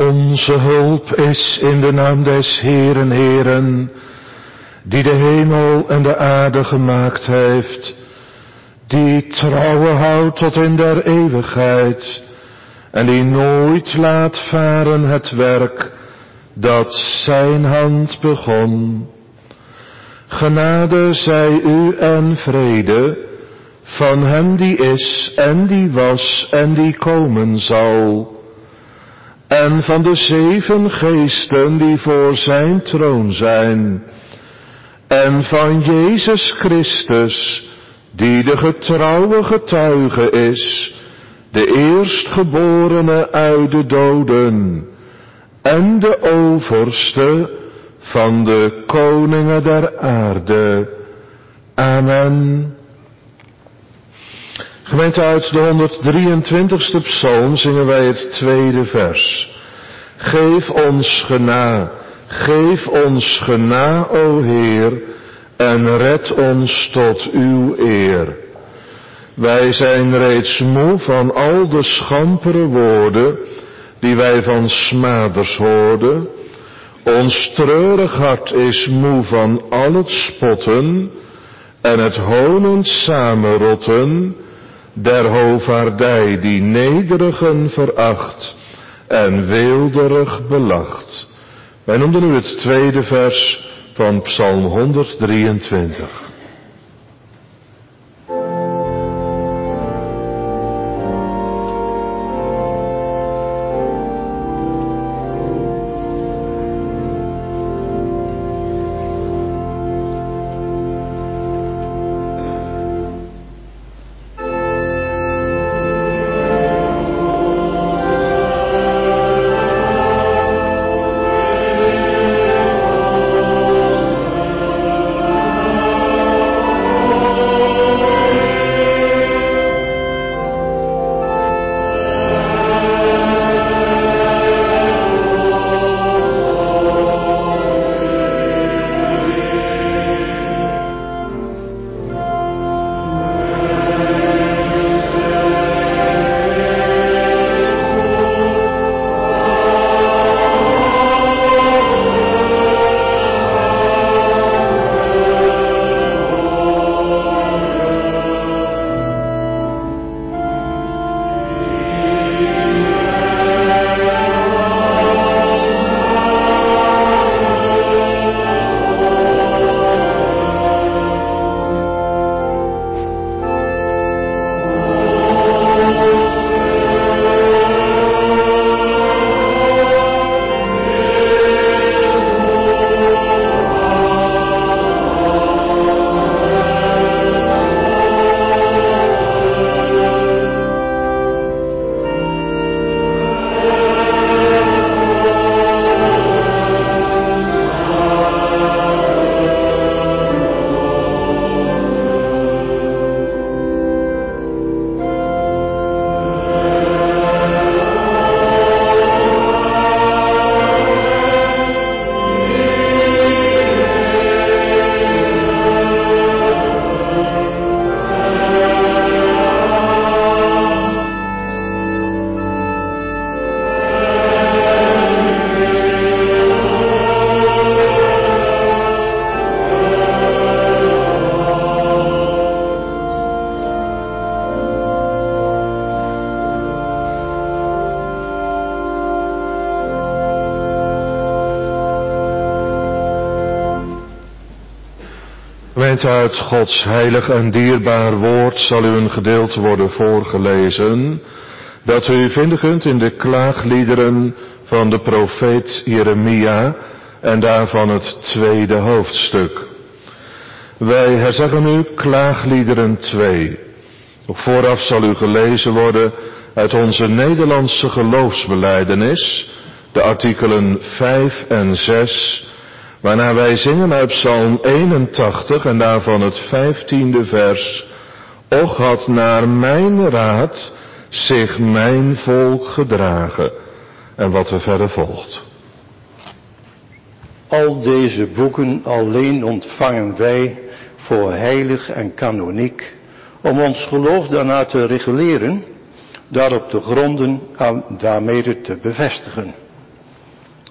Onze hulp is in de naam des Heeren, Heeren, die de hemel en de aarde gemaakt heeft, die trouwe houdt tot in der eeuwigheid, en die nooit laat varen het werk dat zijn hand begon. Genade zij u en vrede van hem die is en die was en die komen zal, en van de 7 geesten die voor zijn troon zijn, en van Jezus Christus, die de getrouwe getuige is, de eerstgeborene uit de doden, en de overste van de koningen der aarde. Amen. Gemeente, uit de 123ste psalm zingen wij het 2e vers. Geef ons gena, o Heer, en red ons tot uw eer. Wij zijn reeds moe van al de schampere woorden, die wij van smaders hoorden. Ons treurig hart is moe van al het spotten, en het honend samenrotten, der hovaardij die nederigen veracht en weelderig belacht. Wij noemden nu het 2e vers van Psalm 123. Uit Gods heilig en dierbaar woord zal u een gedeelte worden voorgelezen, dat u vinden kunt in de klaagliederen van de profeet Jeremia en daarvan het 2e hoofdstuk. Wij herzeggen nu klaagliederen 2. Ook vooraf zal u gelezen worden uit onze Nederlandse geloofsbelijdenis, de artikelen 5 en 6, waarna wij zingen uit Psalm 81 en daarvan het 15e vers. Och had naar mijn raad zich mijn volk gedragen. En wat er verder volgt. Al deze boeken alleen ontvangen wij voor heilig en kanoniek, om ons geloof daarna te reguleren, daarop te gronden en daarmede te bevestigen.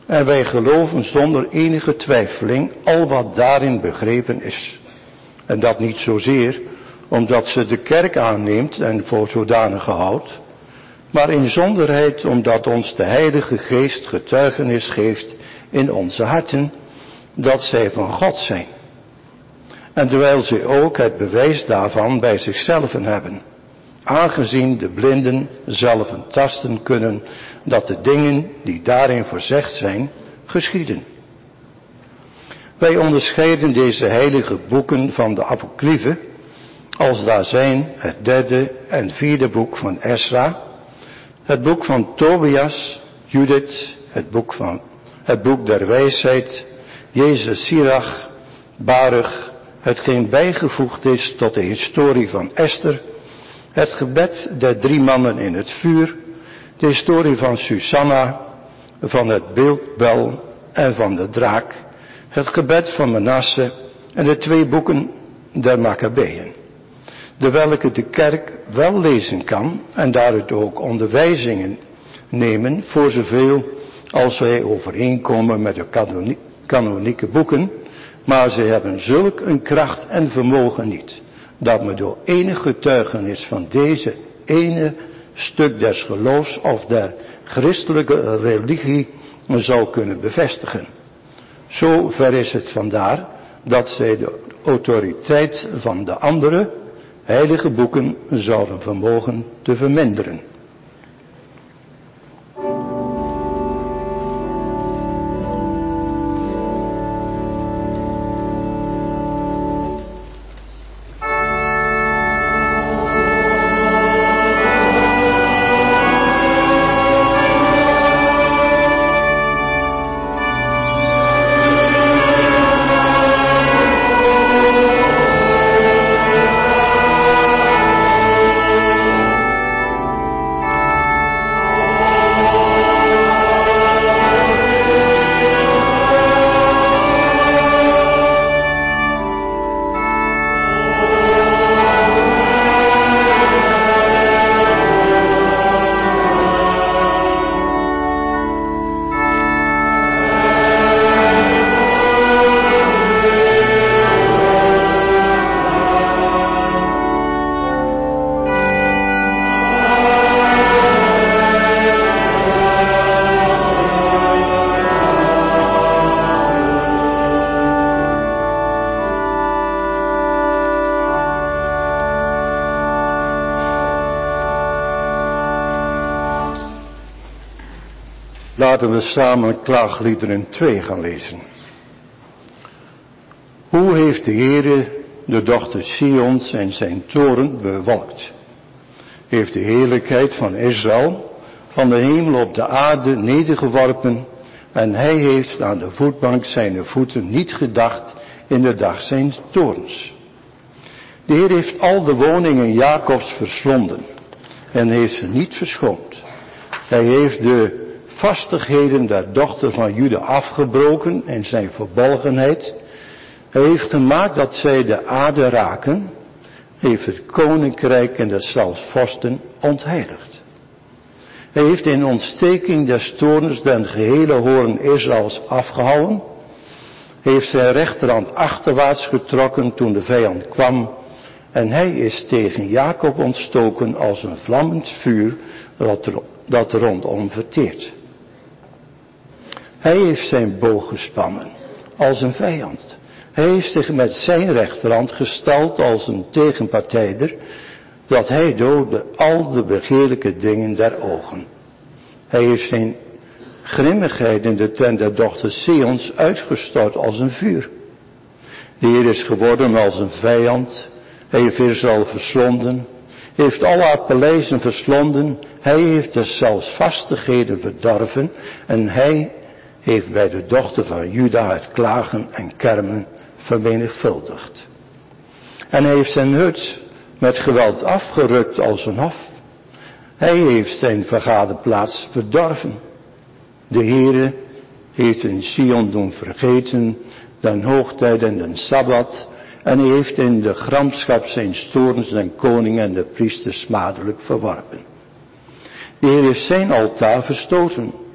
En wij geloven zonder enige twijfeling al wat daarin begrepen is. En dat niet zozeer omdat ze de kerk aanneemt en voor zodanige houdt, maar in zonderheid omdat ons de Heilige Geest getuigenis geeft in onze harten dat zij van God zijn. En terwijl zij ook het bewijs daarvan bij zichzelf hebben, aangezien de blinden zelf tasten kunnen dat de dingen die daarin voorzegd zijn, geschieden. Wij onderscheiden deze heilige boeken van de apocryfen, als daar zijn het 3e en 4e boek van Esra, het boek van Tobias, Judith, het boek der wijsheid, Jezus Sirach, Baruch, hetgeen bijgevoegd is tot de historie van Esther, het gebed der 3 mannen in het vuur, de historie van Susanna, van het beeldbel en van de draak, het gebed van Manasse en de 2 boeken der Maccabeeën, de welke de kerk wel lezen kan en daaruit ook onderwijzingen nemen voor zoveel als wij overeenkomen met de kanonieke boeken, maar ze hebben zulk een kracht en vermogen niet, dat men door enig getuigenis van deze ene stuk des geloofs of der christelijke religie zou kunnen bevestigen. Zo ver is het vandaar dat zij de autoriteit van de andere heilige boeken zouden vermogen te verminderen. Laten we samen Klaagliederen 2 gaan lezen. Hoe heeft de Heere de dochter Sions en zijn toren bewolkt? Heeft de heerlijkheid van Israël van de hemel op de aarde nedergeworpen en hij heeft aan de voetbank zijn voeten niet gedacht in de dag zijn toorns. De Heer heeft al de woningen Jacobs verslonden en heeft ze niet verschoond. Hij heeft de vastigheden der dochter van Juda afgebroken in zijn verbolgenheid. Hij heeft gemaakt dat zij de aarde raken, heeft het koninkrijk en de zelfs vorsten ontheiligd. Hij heeft in ontsteking des toorns den gehele hoorn Israëls afgehouden, heeft zijn rechterhand achterwaarts getrokken toen de vijand kwam, en hij is tegen Jacob ontstoken als een vlammend vuur dat rondom verteert. Hij heeft zijn boog gespannen als een vijand. Hij heeft zich met zijn rechterhand gesteld als een tegenpartijder, dat hij doodde al de begeerlijke dingen der ogen. Hij heeft zijn grimmigheid in de tent der dochter Sions uitgestort als een vuur. De Heer is geworden als een vijand. Hij heeft Israël verslonden, heeft al haar paleizen verslonden. Hij heeft de zelfs vastigheden verdorven en hij heeft bij de dochter van Juda het klagen en kermen vermenigvuldigd. En hij heeft zijn hut met geweld afgerukt als een hof. Hij heeft zijn vergaderplaats verdorven. De Heere heeft in Sion doen vergeten den hoogtijd en den Sabbat, en hij heeft in de gramschap zijn toorns den koning en de priesters smadelijk verworpen. De Heer heeft zijn altaar verstoten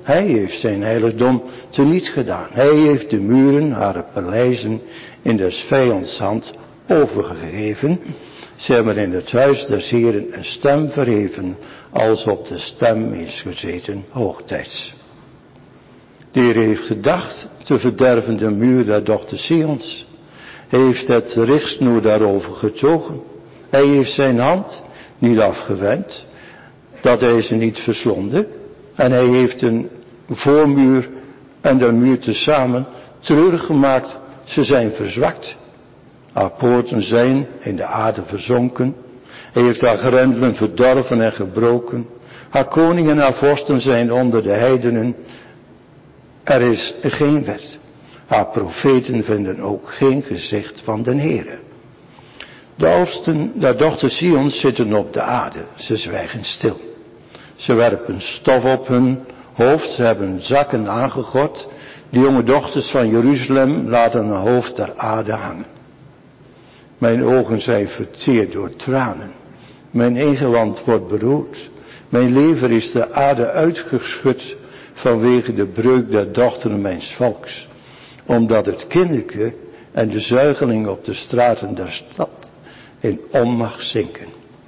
Hij heeft zijn heiligdom teniet gedaan. Hij heeft de muren, haar paleizen, in des vijands hand overgegeven. Ze hebben in het huis des Heren een stem verheven, als op de stem is gezeten hoogtijds. De Heer heeft gedacht te verderven de muur der dochter Sions. Hij heeft het richtsnoer daarover getogen. Hij heeft zijn hand niet afgewend, dat hij ze niet verslonden. En hij heeft een voormuur en de muur tezamen treurig gemaakt. Ze zijn verzwakt. Haar poorten zijn in de aarde verzonken. Hij heeft haar grendelen verdorven en gebroken. Haar koningen en haar vorsten zijn onder de heidenen. Er is geen wet. Haar profeten vinden ook geen gezicht van den Heere. De oudsten der dochter Sions zitten op de aarde. Ze zwijgen stil. Ze werpen stof op hun hoofd. Ze hebben zakken aangegord. De jonge dochters van Jeruzalem laten hun hoofd ter aarde hangen. Mijn ogen zijn verteerd door tranen. Mijn ingewand wordt beroerd. Mijn lever is de aarde uitgeschud vanwege de breuk der dochteren mijns volks. Omdat het kinderke en de zuigeling op de straten der stad in onmacht zinken.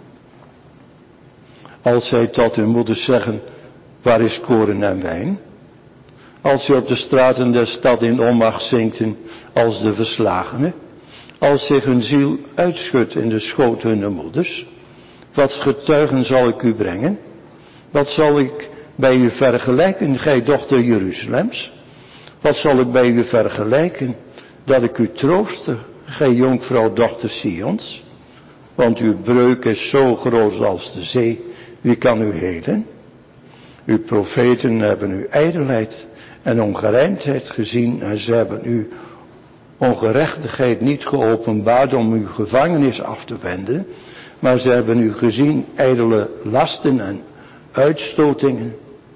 Als zij tot hun moeders zeggen, waar is koren en wijn? Als zij op de straten der stad in onmacht zinken als de verslagenen. Als zich hun ziel uitschudt in de schoot hunner moeders. Wat getuigen zal ik u brengen? Wat zal ik bij u vergelijken, gij dochter Jeruzalems? Wat zal ik bij u vergelijken, dat ik u trooste, gij jonkvrouw dochter Sions? Want uw breuk is zo groot als de zee, wie kan u helen? Uw profeten hebben uw ijdelheid en ongerijmdheid gezien en ze hebben uw ongerechtigheid niet geopenbaard om uw gevangenis af te wenden, maar ze hebben u gezien ijdele lasten en uitstotingen.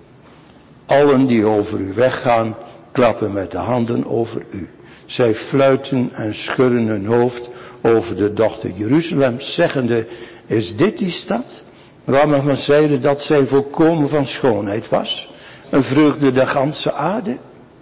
Allen die over u weggaan, klappen met de handen over u. Zij fluiten en schudden hun hoofd over de dochter Jeruzalem, zeggende, is dit die stad, waarvan men zeide dat zij volkomen van schoonheid was, een vreugde der ganse aarde?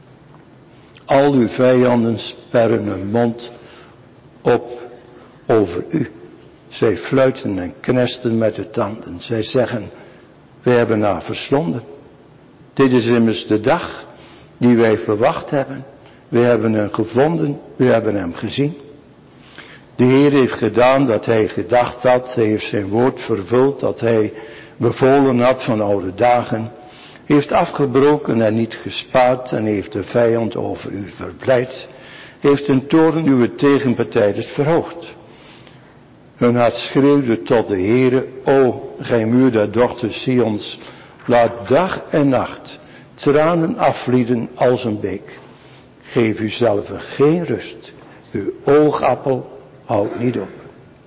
Al uw vijanden sperren hun mond op over u. Zij fluiten en knesten met de tanden. Zij zeggen, wij hebben haar verslonden. Dit is immers de dag die wij verwacht hebben. We hebben hem gevonden, we hebben hem gezien. De Heer heeft gedaan dat hij gedacht had, hij heeft zijn woord vervuld, dat hij bevolen had van oude dagen. Heeft afgebroken en niet gespaard en heeft de vijand over u verblijd. Heeft een toorn uw tegenpartijders verhoogd. Hun hart schreeuwde tot de Heere, o, gij muur der dochter Sions, laat dag en nacht tranen afvlieden als een beek. Geef uzelf geen rust, uw oogappel houdt niet op.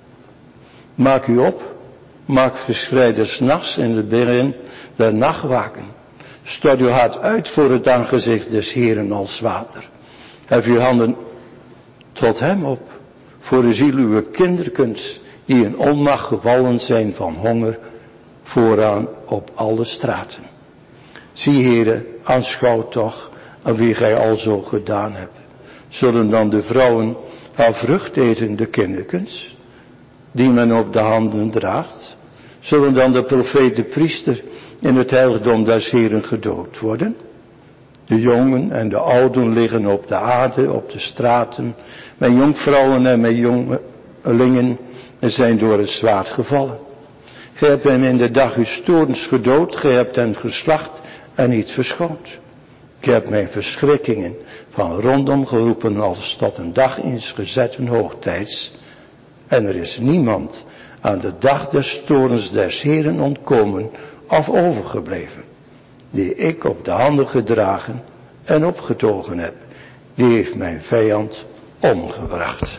Maak u op, maak geschrei des nachts in het begin der nacht waken. Stort uw hart uit voor het aangezicht des Heeren als water. Hef uw handen tot hem op, voor de ziel uw kinderkens, die in onmacht gevallen zijn van honger, vooraan op alle straten. Zie, Heere, aanschouw toch aan wie gij al zo gedaan hebt. Zullen dan de vrouwen haar vrucht eten, de kinderkens, die men op de handen draagt? Zullen dan de profeet, de priester, in het heiligdom des Heeren gedood worden? De jongen en de ouden liggen op de aarde, op de straten. Mijn jonkvrouwen en mijn jongelingen zijn door het zwaard gevallen. Gij hebt hen in de dag uw toorns gedood, gij hebt hen geslacht en niet verschoond. Ik heb mijn verschrikkingen van rondom geroepen als tot een dag is gezet een hoogtijds. En er is niemand aan de dag des toorns des Heeren ontkomen of overgebleven. Die ik op de handen gedragen en opgetogen heb. Die heeft mijn vijand omgebracht.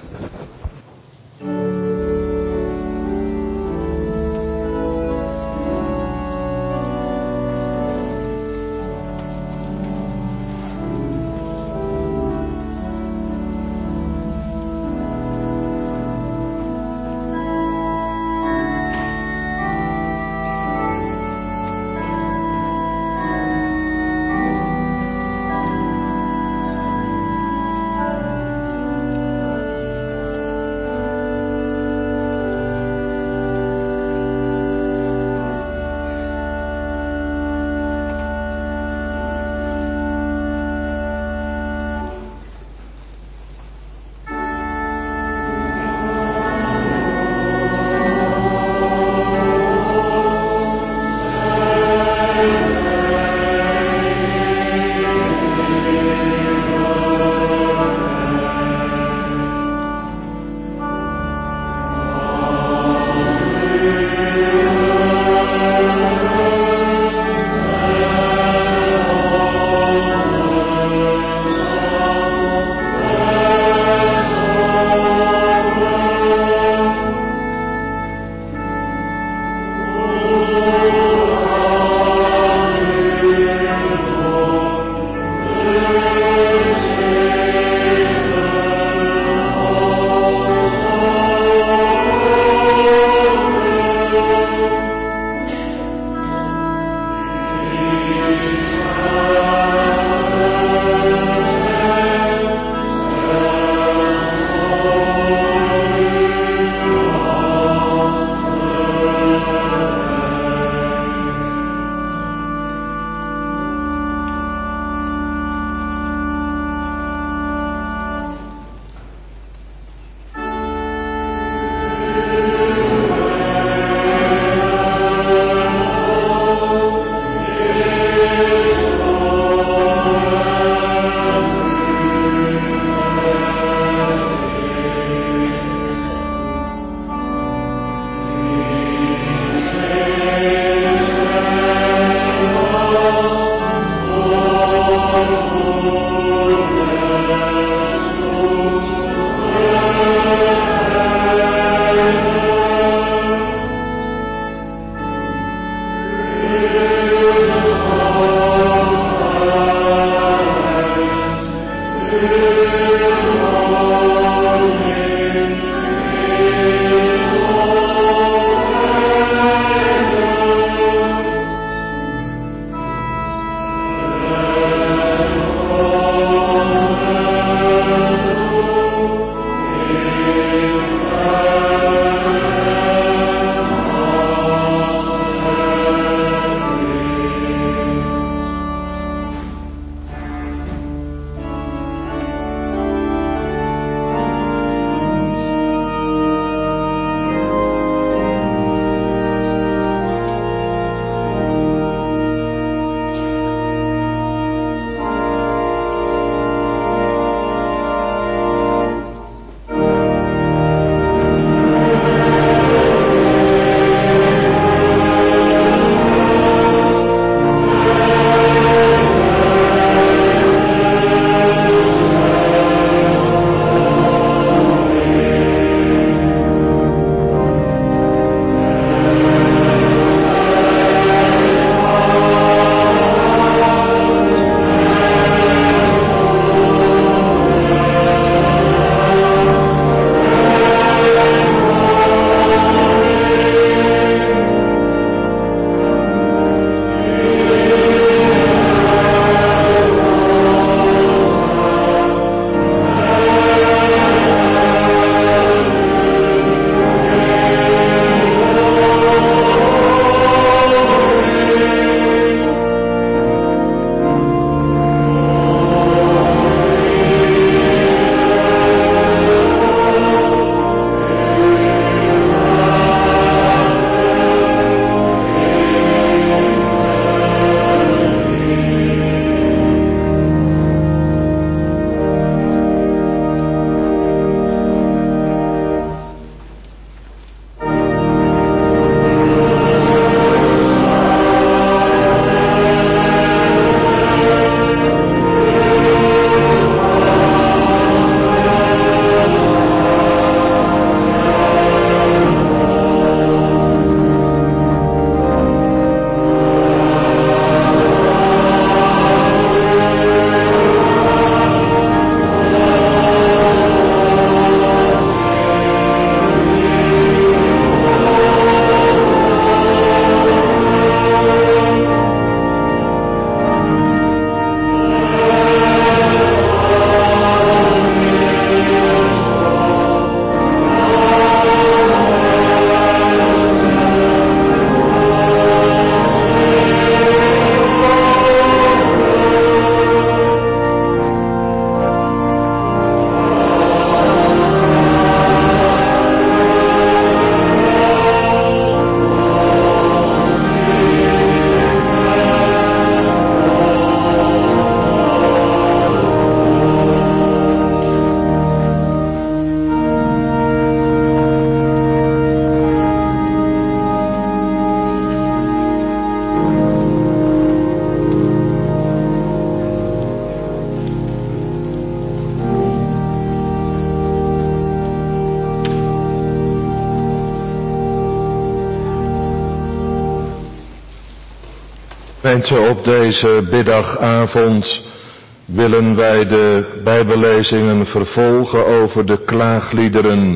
Gemeente, op deze middagavond willen wij de Bijbellezingen vervolgen over de klaagliederen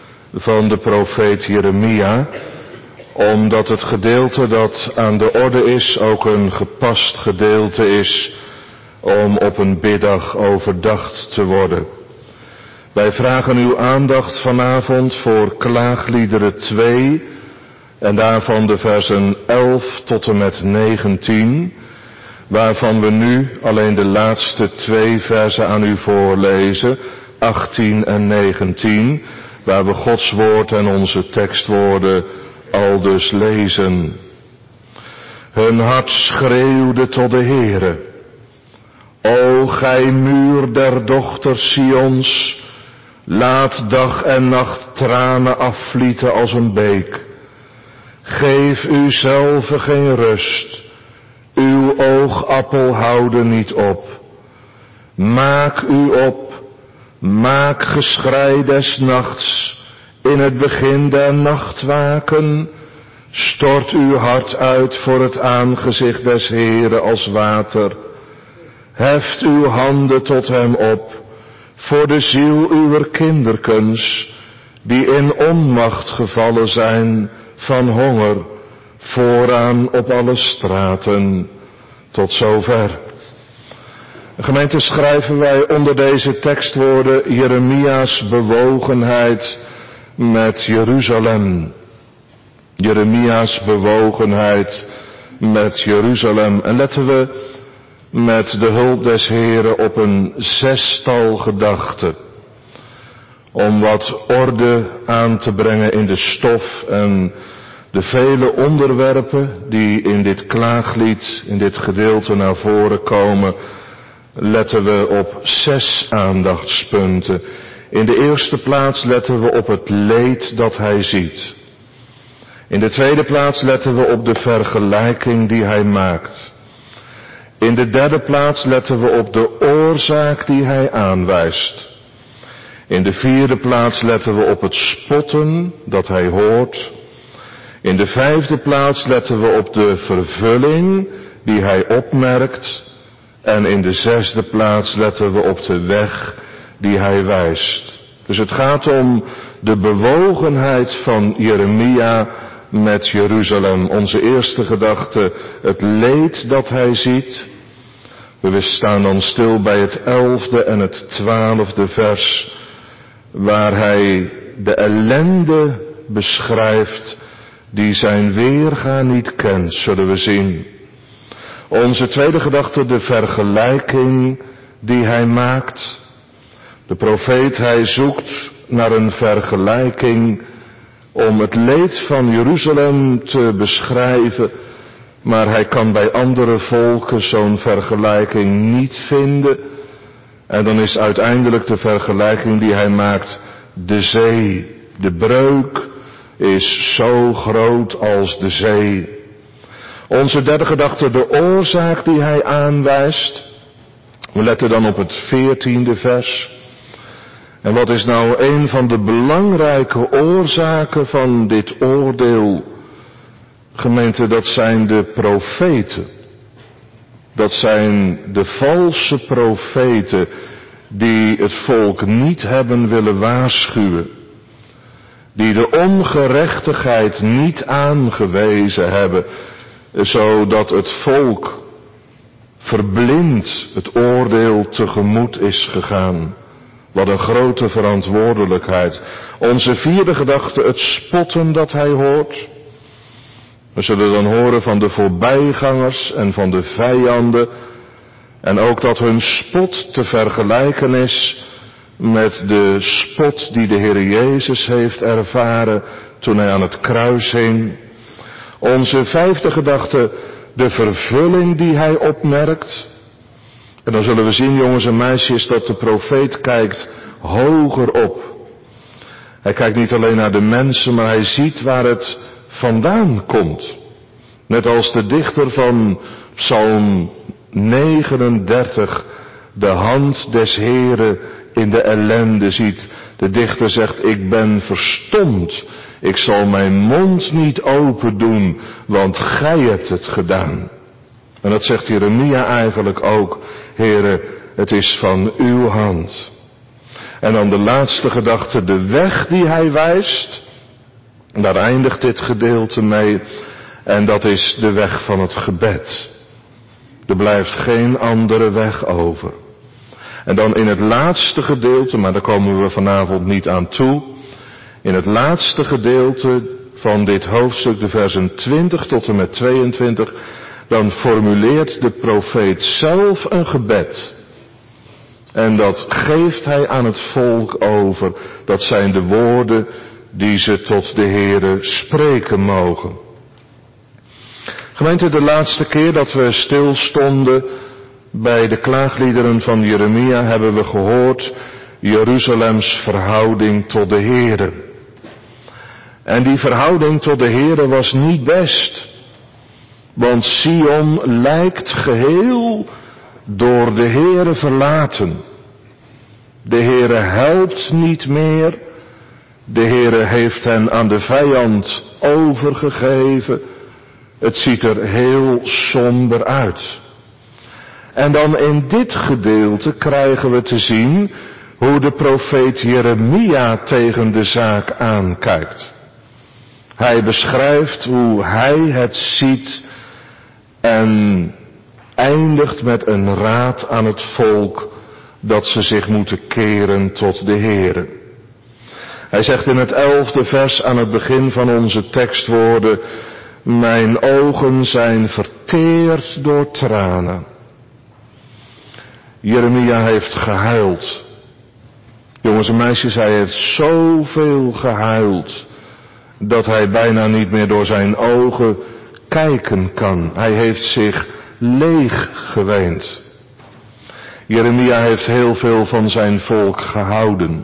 van de profeet Jeremia, omdat het gedeelte dat aan de orde is ook een gepast gedeelte is om op een biddag overdacht te worden. Wij vragen uw aandacht vanavond voor klaagliederen 2 en daarvan de versen 11 tot en met 19, waarvan we nu alleen de laatste 2 versen aan u voorlezen, 18 en 19, waar we Gods woord en onze tekstwoorden aldus lezen. Hun hart schreeuwde tot de Heere: O gij muur der dochters Sions, laat dag en nacht tranen afvlieten als een beek. Geef uzelve geen rust, uw oogappel houde niet op. Maak u op, maak geschrei des nachts, in het begin der nachtwaken. Stort uw hart uit voor het aangezicht des Heere als water. Heft uw handen tot hem op, voor de ziel uwer kinderkens, die in onmacht gevallen zijn van honger, vooraan op alle straten. Tot zover. Gemeente, schrijven wij onder deze tekstwoorden Jeremia's bewogenheid met Jeruzalem. Jeremia's bewogenheid met Jeruzalem. En letten we met de hulp des Heren op een 6-tal gedachten. Om wat orde aan te brengen in de stof en de vele onderwerpen die in dit klaaglied, in dit gedeelte naar voren komen, letten we op 6 aandachtspunten. In de eerste plaats letten we op het leed dat hij ziet. In de tweede plaats letten we op de vergelijking die hij maakt. In de derde plaats letten we op de oorzaak die hij aanwijst. In de vierde plaats letten we op het spotten dat hij hoort. In de vijfde plaats letten we op de vervulling die hij opmerkt. En in de zesde plaats letten we op de weg die hij wijst. Dus het gaat om de bewogenheid van Jeremia met Jeruzalem. Onze eerste gedachte, het leed dat hij ziet. We staan dan stil bij het 11e en het 12e vers, waar hij de ellende beschrijft die zijn weerga niet kent, zullen we zien. Onze tweede gedachte, de vergelijking die hij maakt. De profeet, hij zoekt naar een vergelijking om het leed van Jeruzalem te beschrijven, maar hij kan bij andere volken zo'n vergelijking niet vinden. En dan is uiteindelijk de vergelijking die hij maakt de zee. De breuk is zo groot als de zee. Onze derde gedachte, de oorzaak die hij aanwijst. We letten dan op het 14e vers. En wat is nou een van de belangrijke oorzaken van dit oordeel? Gemeente, dat zijn de profeten. Dat zijn de valse profeten die het volk niet hebben willen waarschuwen. Die de ongerechtigheid niet aangewezen hebben, zodat het volk verblind het oordeel tegemoet is gegaan. Wat een grote verantwoordelijkheid. Onze vierde gedachte, het spotten dat hij hoort. We zullen dan horen van de voorbijgangers en van de vijanden. En ook dat hun spot te vergelijken is met de spot die de Heer Jezus heeft ervaren toen hij aan het kruis hing. Onze vijfde gedachte, de vervulling die hij opmerkt. En dan zullen we zien, jongens en meisjes, dat de profeet kijkt hoger op. Hij kijkt niet alleen naar de mensen, maar hij ziet waar het vandaan komt. Net als de dichter van Psalm 39 de hand des Heren in de ellende ziet. De dichter zegt, ik ben verstomd. Ik zal mijn mond niet open doen, want gij hebt het gedaan. En dat zegt Jeremia eigenlijk ook. Heere, het is van uw hand. En dan de laatste gedachte, de weg die hij wijst. Daar eindigt dit gedeelte mee. En dat is de weg van het gebed. Er blijft geen andere weg over. En dan in het laatste gedeelte, maar daar komen we vanavond niet aan toe. In het laatste gedeelte van dit hoofdstuk, de versen 20 tot en met 22, dan formuleert de profeet zelf een gebed. En dat geeft hij aan het volk over. Dat zijn de woorden die ze tot de Heere spreken mogen. Gemeente, de laatste keer dat we stilstonden bij de klaagliederen van Jeremia hebben we gehoord Jeruzalems verhouding tot de Heere. En die verhouding tot de Heere was niet best. Want Sion lijkt geheel door de Heere verlaten. De Heere helpt niet meer. De Heere heeft hen aan de vijand overgegeven. Het ziet er heel somber uit. En dan in dit gedeelte krijgen we te zien hoe de profeet Jeremia tegen de zaak aankijkt. Hij beschrijft hoe hij het ziet en eindigt met een raad aan het volk dat ze zich moeten keren tot de Heere. Hij zegt in het 11e vers aan het begin van onze tekstwoorden: mijn ogen zijn verteerd door tranen. Jeremia heeft gehuild. Jongens en meisjes, hij heeft zoveel gehuild dat hij bijna niet meer door zijn ogen kijken kan. Hij heeft zich leeg geweend. Jeremia heeft heel veel van zijn volk gehouden.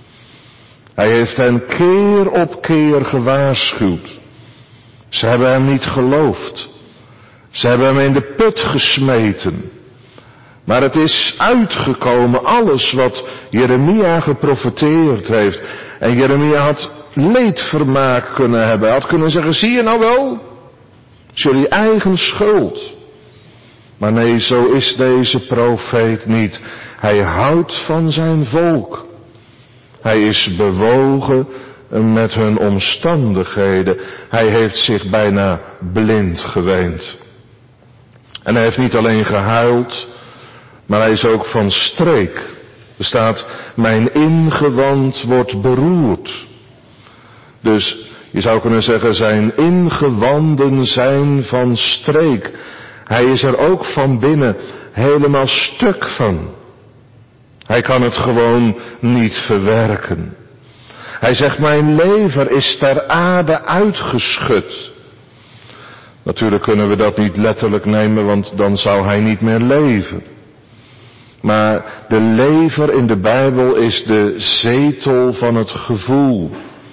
Hij heeft hen keer op keer gewaarschuwd. Ze hebben hem niet geloofd. Ze hebben hem in de put gesmeten. Maar het is uitgekomen, alles wat Jeremia geprofeteerd heeft. En Jeremia had leedvermaak kunnen hebben. Hij had kunnen zeggen, zie je nou wel? Het is jullie eigen schuld. Maar nee, zo is deze profeet niet. Hij houdt van zijn volk. Hij is bewogen met hun omstandigheden. Hij heeft zich bijna blind geweend. En hij heeft niet alleen gehuild, maar hij is ook van streek. Er staat, mijn ingewand wordt beroerd. Dus je zou kunnen zeggen, zijn ingewanden zijn van streek. Hij is er ook van binnen helemaal stuk van. Hij kan het gewoon niet verwerken. Hij zegt, mijn lever is ter aarde uitgeschud. Natuurlijk kunnen we dat niet letterlijk nemen, want dan zou hij niet meer leven. Maar de lever in de Bijbel is de zetel van het gevoel.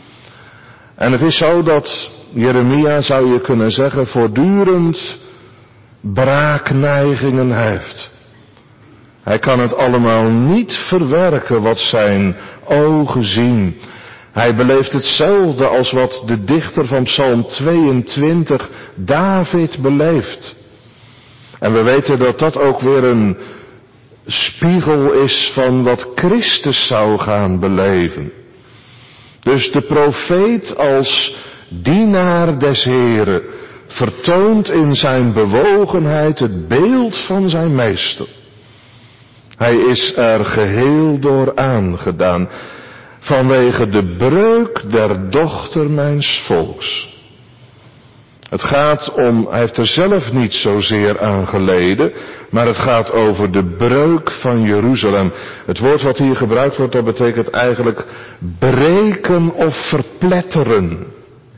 En het is zo dat Jeremia, zou je kunnen zeggen, voortdurend braakneigingen heeft. Hij kan het allemaal niet verwerken wat zijn ogen zien. Hij beleeft hetzelfde als wat de dichter van Psalm 22, David, beleeft. En we weten dat dat ook weer een spiegel is van wat Christus zou gaan beleven. Dus de profeet als dienaar des Heren vertoont in zijn bewogenheid het beeld van zijn meester. Hij is er geheel door aangedaan, vanwege de breuk der dochter mijns volks. Het gaat om, hij heeft er zelf niet zozeer aan geleden, maar het gaat over de breuk van Jeruzalem. Het woord wat hier gebruikt wordt, dat betekent eigenlijk breken of verpletteren.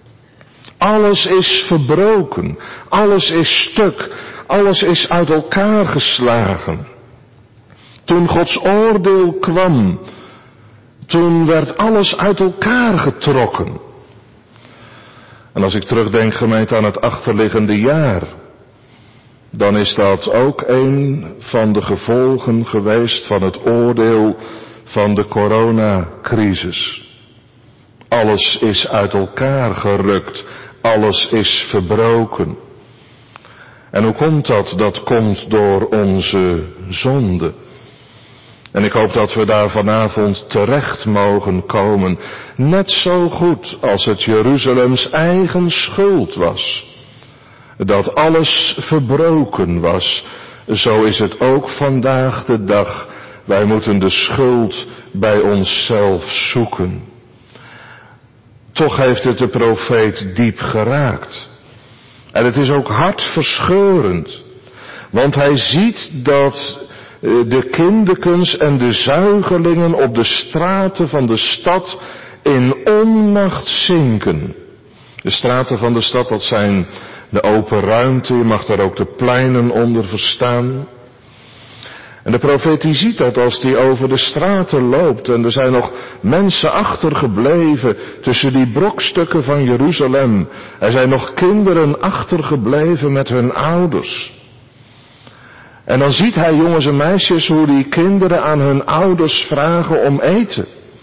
Alles is verbroken, alles is stuk, alles is uit elkaar geslagen. Toen Gods oordeel kwam, toen werd alles uit elkaar getrokken. En als ik terugdenk, gemeente, aan het achterliggende jaar, dan is dat ook een van de gevolgen geweest van het oordeel van de coronacrisis. Alles is uit elkaar gerukt, alles is verbroken. En hoe komt dat? Dat komt door onze zonde. En ik hoop dat we daar vanavond terecht mogen komen. Net zo goed als het Jeruzalems eigen schuld was. Dat alles verbroken was. Zo is het ook vandaag de dag. Wij moeten de schuld bij onszelf zoeken. Toch heeft het de profeet diep geraakt. En het is ook hartverscheurend. Want hij ziet dat de kinderkens en de zuigelingen op de straten van de stad in onmacht zinken. De straten van de stad, dat zijn de open ruimte, je mag daar ook de pleinen onder verstaan. En de profeet die ziet dat als hij over de straten loopt en er zijn nog mensen achtergebleven tussen die brokstukken van Jeruzalem. Er zijn nog kinderen achtergebleven met hun ouders. En dan ziet hij, jongens en meisjes, hoe die kinderen aan hun ouders vragen om eten.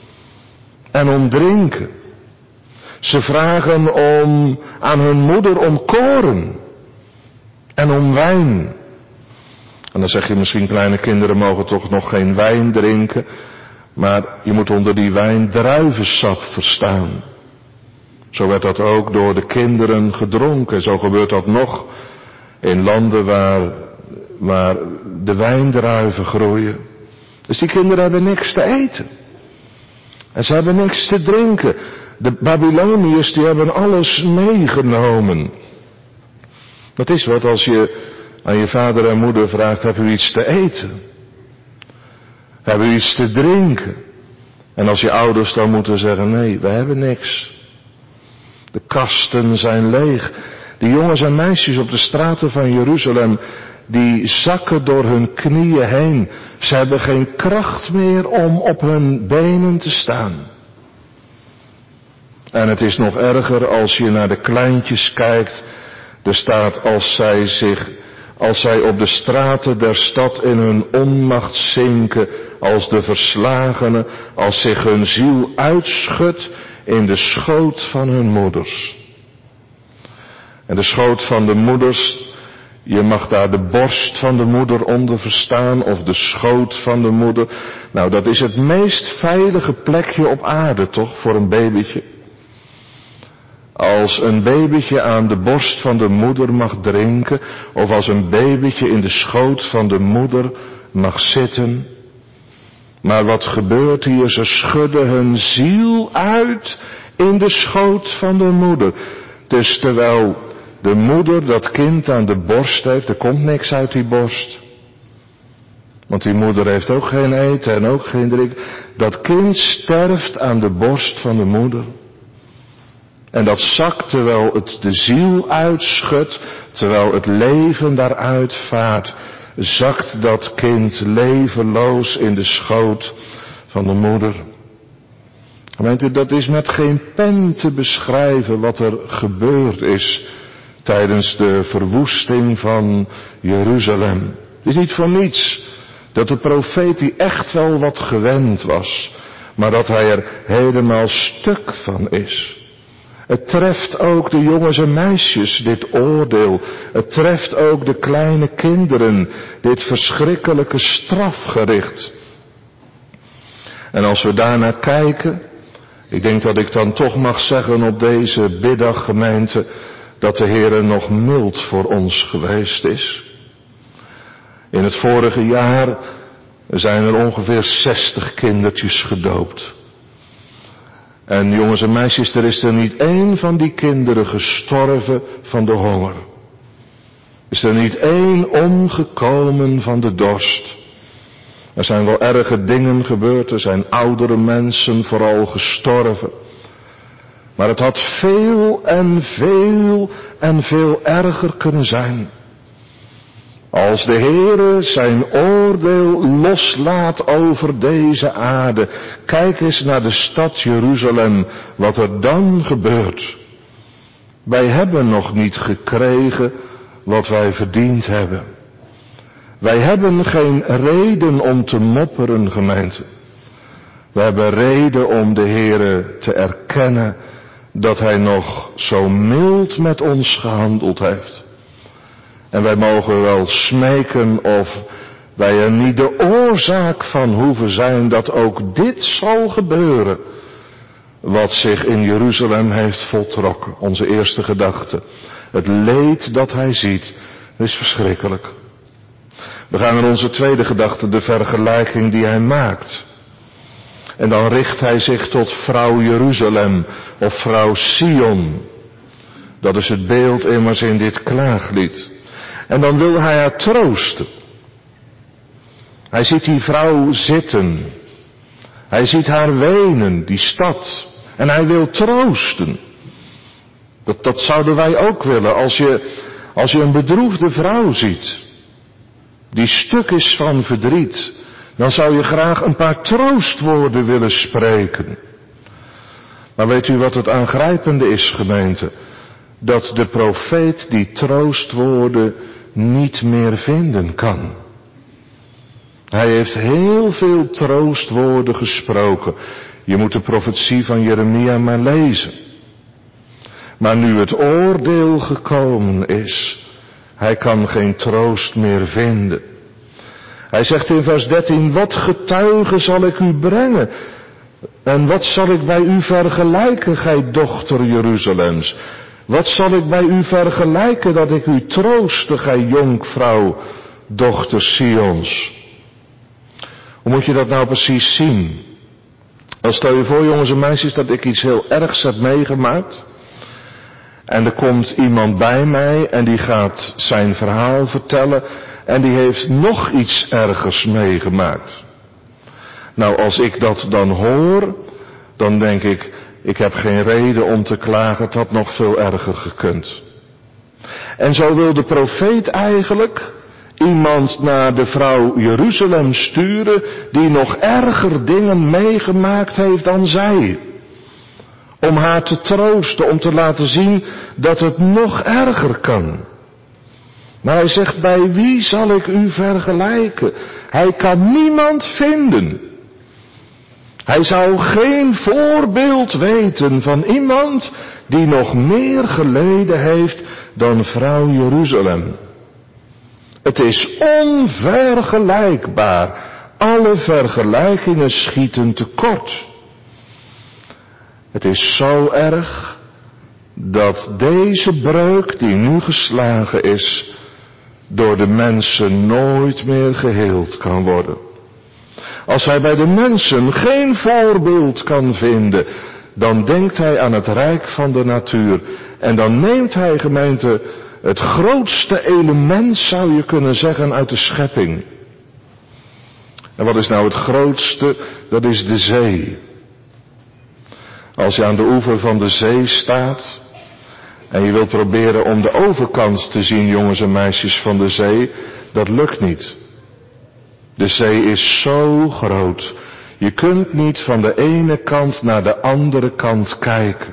En om drinken. Ze vragen aan hun moeder om koren. En om wijn. En dan zeg je misschien, kleine kinderen mogen toch nog geen wijn drinken. Maar je moet onder die wijn druivensap verstaan. Zo werd dat ook door de kinderen gedronken. Zo gebeurt dat nog in landen waar de wijndruiven groeien. Dus die kinderen hebben niks te eten. En ze hebben niks te drinken. De Babyloniërs die hebben alles meegenomen. Dat is wat als je aan je vader en moeder vraagt, heb u iets te eten? Heb u iets te drinken? En als je ouders dan moeten zeggen, nee, we hebben niks. De kasten zijn leeg. Die jongens en meisjes op de straten van Jeruzalem, die zakken door hun knieën heen. Ze hebben geen kracht meer om op hun benen te staan. En het is nog erger als je naar de kleintjes kijkt. Er staat, als zij op de straten der stad in hun onmacht zinken, als de verslagenen, als zich hun ziel uitschudt in de schoot van hun moeders. En de schoot van de moeders, je mag daar de borst van de moeder onder verstaan, of de schoot van de moeder. Nou, dat is het meest veilige plekje op aarde, toch, voor een babytje. Als een babytje aan de borst van de moeder mag drinken, of als een babytje in de schoot van de moeder mag zitten. Maar wat gebeurt hier? Ze schudden hun ziel uit in de schoot van de moeder. Dus terwijl de moeder dat kind aan de borst heeft, er komt niks uit die borst. Want die moeder heeft ook geen eten en ook geen drinken. Dat kind sterft aan de borst van de moeder. En dat zakt terwijl het de ziel uitschudt, terwijl het leven daaruit vaart, zakt dat kind levenloos in de schoot van de moeder. Weet u, dat is met geen pen te beschrijven wat er gebeurd is tijdens de verwoesting van Jeruzalem. Het is niet voor niets dat de profeet, die echt wel wat gewend was, maar dat hij er helemaal stuk van is. Het treft ook de jongens en meisjes, dit oordeel. Het treft ook de kleine kinderen, dit verschrikkelijke strafgericht. En als we daarnaar kijken, ik denk dat ik dan toch mag zeggen op deze biddaggemeente, dat de Heere nog mild voor ons geweest is. In het vorige jaar zijn er ongeveer 60 kindertjes gedoopt. En jongens en meisjes, er is er niet één van die kinderen gestorven van de honger. Is er niet één omgekomen van de dorst. Er zijn wel erge dingen gebeurd, er zijn oudere mensen vooral gestorven. Maar het had veel en veel erger kunnen zijn. Als de Heere zijn oordeel loslaat over deze aarde, kijk eens naar de stad Jeruzalem, wat er dan gebeurt. Wij hebben nog niet gekregen wat wij verdiend hebben. Wij hebben geen reden om te mopperen, gemeente. We hebben reden om de Heere te erkennen dat Hij nog zo mild met ons gehandeld heeft. En wij mogen wel smeken of wij er niet de oorzaak van hoeven zijn dat ook dit zal gebeuren. Wat zich in Jeruzalem heeft voltrokken. Onze eerste gedachte. Het leed dat hij ziet is verschrikkelijk. We gaan naar onze tweede gedachte, de vergelijking die hij maakt. En dan richt hij zich tot vrouw Jeruzalem of vrouw Sion. Dat is het beeld immers in dit klaaglied. En dan wil hij haar troosten. Hij ziet die vrouw zitten. Hij ziet haar wenen, die stad. En hij wil troosten. Dat zouden wij ook willen. Als je een bedroefde vrouw ziet, die stuk is van verdriet, dan zou je graag een paar troostwoorden willen spreken. Maar weet u wat het aangrijpende is, gemeente? Dat de profeet die troostwoorden niet meer vinden kan. Hij heeft heel veel troostwoorden gesproken. Je moet de profetie van Jeremia maar lezen. Maar nu het oordeel gekomen is, hij kan geen troost meer vinden. Hij zegt in vers 13, wat getuigen zal ik u brengen? En wat zal ik bij u vergelijken, gij dochter Jeruzalems? Wat zal ik bij u vergelijken dat ik u trooste, gij jonkvrouw, dochter Sions? Hoe moet je dat nou precies zien? Stel je voor, jongens en meisjes, dat ik iets heel ergs heb meegemaakt. En er komt iemand bij mij en die gaat zijn verhaal vertellen. En die heeft nog iets ergers meegemaakt. Nou, als ik dat dan hoor, dan denk ik heb geen reden om te klagen, het had nog veel erger gekund. En zo wil de profeet eigenlijk iemand naar de vrouw Jeruzalem sturen die nog erger dingen meegemaakt heeft dan zij. Om haar te troosten, om te laten zien dat het nog erger kan. Maar hij zegt, bij wie zal ik u vergelijken? Hij kan niemand vinden. Hij zou geen voorbeeld weten van iemand die nog meer geleden heeft dan vrouw Jeruzalem. Het is onvergelijkbaar. Alle vergelijkingen schieten tekort. Het is zo erg dat deze breuk die nu geslagen is, door de mensen nooit meer geheeld kan worden. Als hij bij de mensen geen voorbeeld kan vinden, dan denkt hij aan het rijk van de natuur. En dan neemt hij, gemeente, het grootste element, zou je kunnen zeggen, uit de schepping. En wat is nou het grootste? Dat is de zee. Als je aan de oever van de zee staat en je wilt proberen om de overkant te zien, jongens en meisjes, van de zee, dat lukt niet. De zee is zo groot. Je kunt niet van de ene kant naar de andere kant kijken.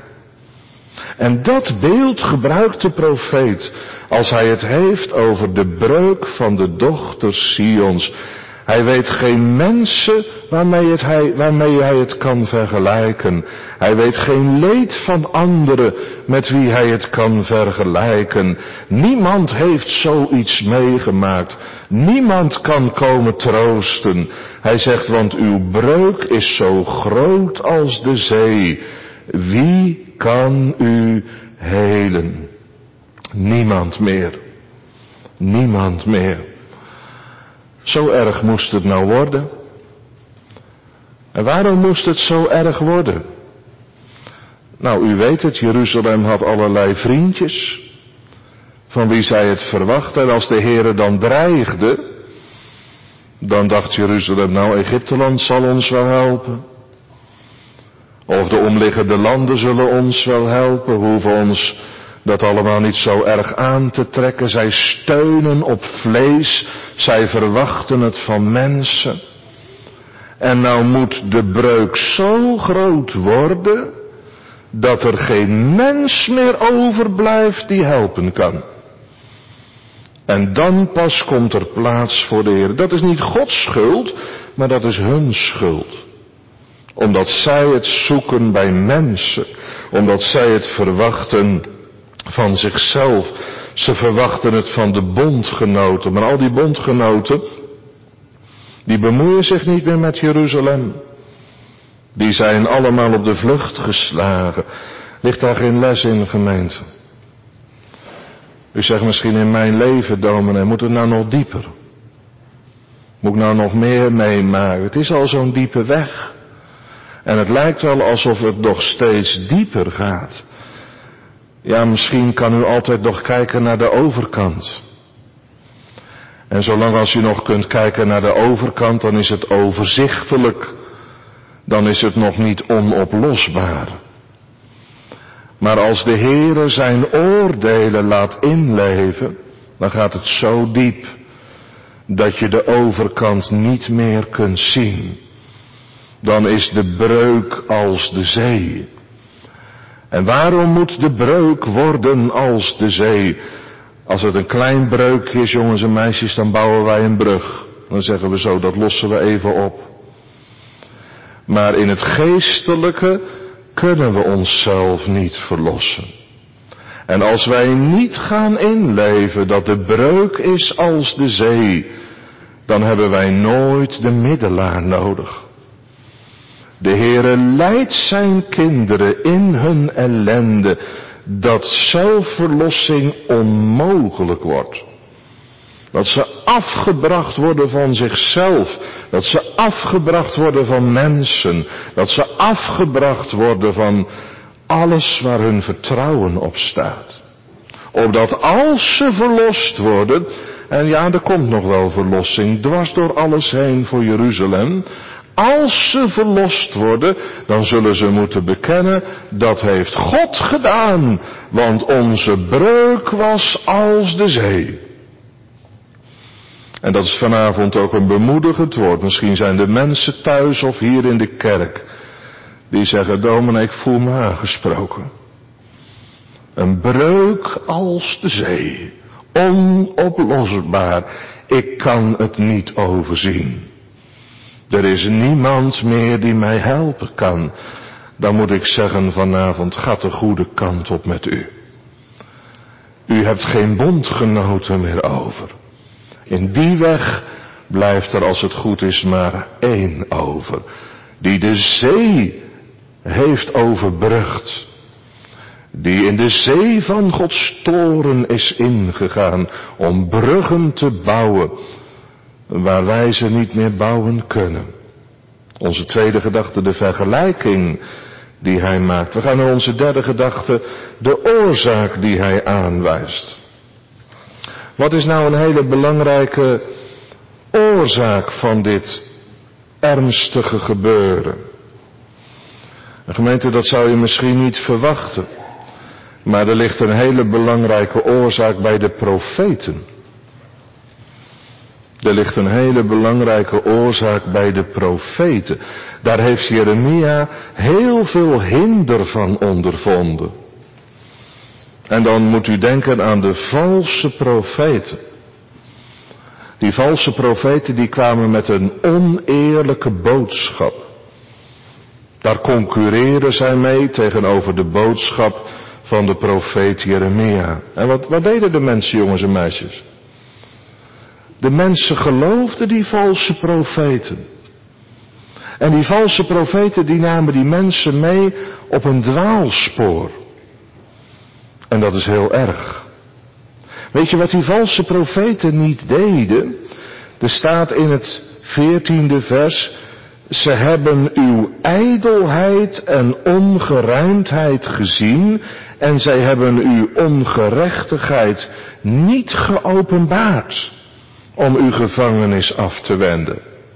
En dat beeld gebruikt de profeet als hij het heeft over de breuk van de dochter Sions. Hij weet geen mensen waarmee hij het kan vergelijken. Hij weet geen leed van anderen met wie hij het kan vergelijken. Niemand heeft zoiets meegemaakt. Niemand kan komen troosten. Hij zegt, want uw breuk is zo groot als de zee. Wie kan u helen? Niemand meer. Niemand meer. Zo erg moest het nou worden. En waarom moest het zo erg worden? Nou, u weet het, Jeruzalem had allerlei vriendjes, van wie zij het verwachtte. En als de Heere dan dreigde, dan dacht Jeruzalem, nou, Egypteland zal ons wel helpen. Of de omliggende landen zullen ons wel helpen, we hoeven ons dat allemaal niet zo erg aan te trekken. Zij steunen op vlees, zij verwachten het van mensen. En nou moet de breuk zo groot worden, dat er geen mens meer overblijft die helpen kan. En dan pas komt er plaats voor de Heer. Dat is niet Gods schuld, maar dat is hun schuld. Omdat zij het zoeken bij mensen, omdat zij het verwachten van zichzelf. Ze verwachten het van de bondgenoten. Maar al die bondgenoten, die bemoeien zich niet meer met Jeruzalem. Die zijn allemaal op de vlucht geslagen. Ligt daar geen les in, gemeente? U zegt misschien in mijn leven, dominee, moet het nou nog dieper? Moet ik nou nog meer meemaken? Het is al zo'n diepe weg. En het lijkt wel alsof het nog steeds dieper gaat. Ja, misschien kan u altijd nog kijken naar de overkant. En zolang als u nog kunt kijken naar de overkant, dan is het overzichtelijk. Dan is het nog niet onoplosbaar. Maar als de Heere zijn oordelen laat inleven, dan gaat het zo diep dat je de overkant niet meer kunt zien. Dan is de breuk als de zee. En waarom moet de breuk worden als de zee? Als het een klein breukje is, jongens en meisjes, dan bouwen wij een brug. Dan zeggen we zo, dat lossen we even op. Maar in het geestelijke kunnen we onszelf niet verlossen. En als wij niet gaan inleven dat de breuk is als de zee, dan hebben wij nooit de middelaar nodig. De Heere leidt zijn kinderen in hun ellende, dat zelfverlossing onmogelijk wordt. Dat ze afgebracht worden van zichzelf, dat ze afgebracht worden van mensen, dat ze afgebracht worden van alles waar hun vertrouwen op staat. Opdat als ze verlost worden, en ja, er komt nog wel verlossing dwars door alles heen voor Jeruzalem. Als ze verlost worden, dan zullen ze moeten bekennen, dat heeft God gedaan, want onze breuk was als de zee. En dat is vanavond ook een bemoedigend woord. Misschien zijn er mensen thuis of hier in de kerk die zeggen, dominee, ik voel me aangesproken. Een breuk als de zee, onoplosbaar, ik kan het niet overzien. Er is niemand meer die mij helpen kan. Dan moet ik zeggen vanavond, gaat de goede kant op met u. U hebt geen bondgenoten meer over. In die weg blijft er als het goed is maar één over. Die de zee heeft overbrugd. Die in de zee van Gods toren is ingegaan om bruggen te bouwen waar wij ze niet meer bouwen kunnen. Onze tweede gedachte, de vergelijking die hij maakt. We gaan naar onze derde gedachte, de oorzaak die hij aanwijst. Wat is nou een hele belangrijke oorzaak van dit ernstige gebeuren? En gemeente, dat zou je misschien niet verwachten. Maar er ligt een hele belangrijke oorzaak bij de profeten. Er ligt een hele belangrijke oorzaak bij de profeten. Daar heeft Jeremia heel veel hinder van ondervonden. En dan moet u denken aan de valse profeten. Die valse profeten die kwamen met een oneerlijke boodschap. Daar concurreren zij mee tegenover de boodschap van de profeet Jeremia. En wat deden de mensen, jongens en meisjes? De mensen geloofden die valse profeten. En die valse profeten die namen die mensen mee op een dwaalspoor. En dat is heel erg. Weet je wat die valse profeten niet deden? Er staat in het 14e vers, ze hebben uw ijdelheid en ongerijmdheid gezien en zij hebben uw ongerechtigheid niet geopenbaard om uw gevangenis af te wenden.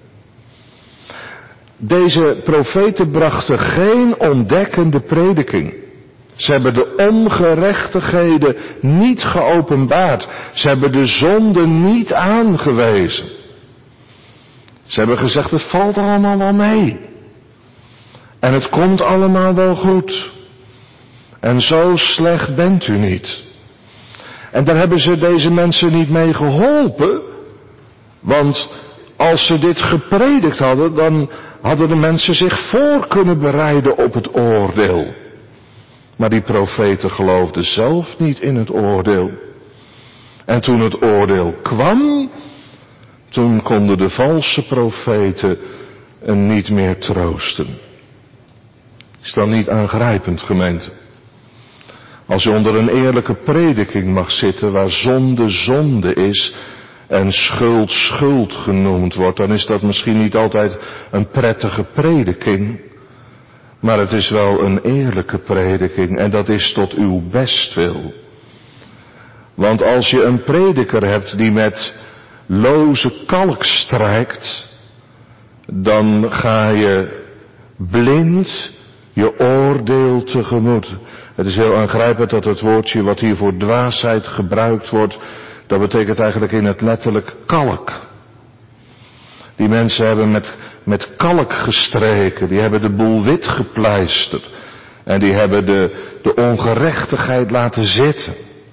Deze profeten brachten geen ontdekkende prediking. Ze hebben de ongerechtigheden niet geopenbaard. Ze hebben de zonde niet aangewezen. Ze hebben gezegd, het valt allemaal wel mee. En het komt allemaal wel goed. En zo slecht bent u niet. En daar hebben ze deze mensen niet mee geholpen. Want als ze dit gepredikt hadden, dan hadden de mensen zich voor kunnen bereiden op het oordeel. Maar die profeten geloofden zelf niet in het oordeel. En toen het oordeel kwam, toen konden de valse profeten niet meer troosten. Is dat niet aangrijpend, gemeente? Als je onder een eerlijke prediking mag zitten waar zonde zonde is en schuld schuld genoemd wordt, dan is dat misschien niet altijd een prettige prediking. Maar het is wel een eerlijke prediking en dat is tot uw bestwil. Want als je een prediker hebt die met loze kalk strijkt, dan ga je blind je oordeel tegemoet. Het is heel aangrijpend dat het woordje wat hier voor dwaasheid gebruikt wordt, dat betekent eigenlijk in het letterlijk kalk. Die mensen hebben met kalk gestreken, die hebben de boel wit gepleisterd. En die hebben de ongerechtigheid laten zitten.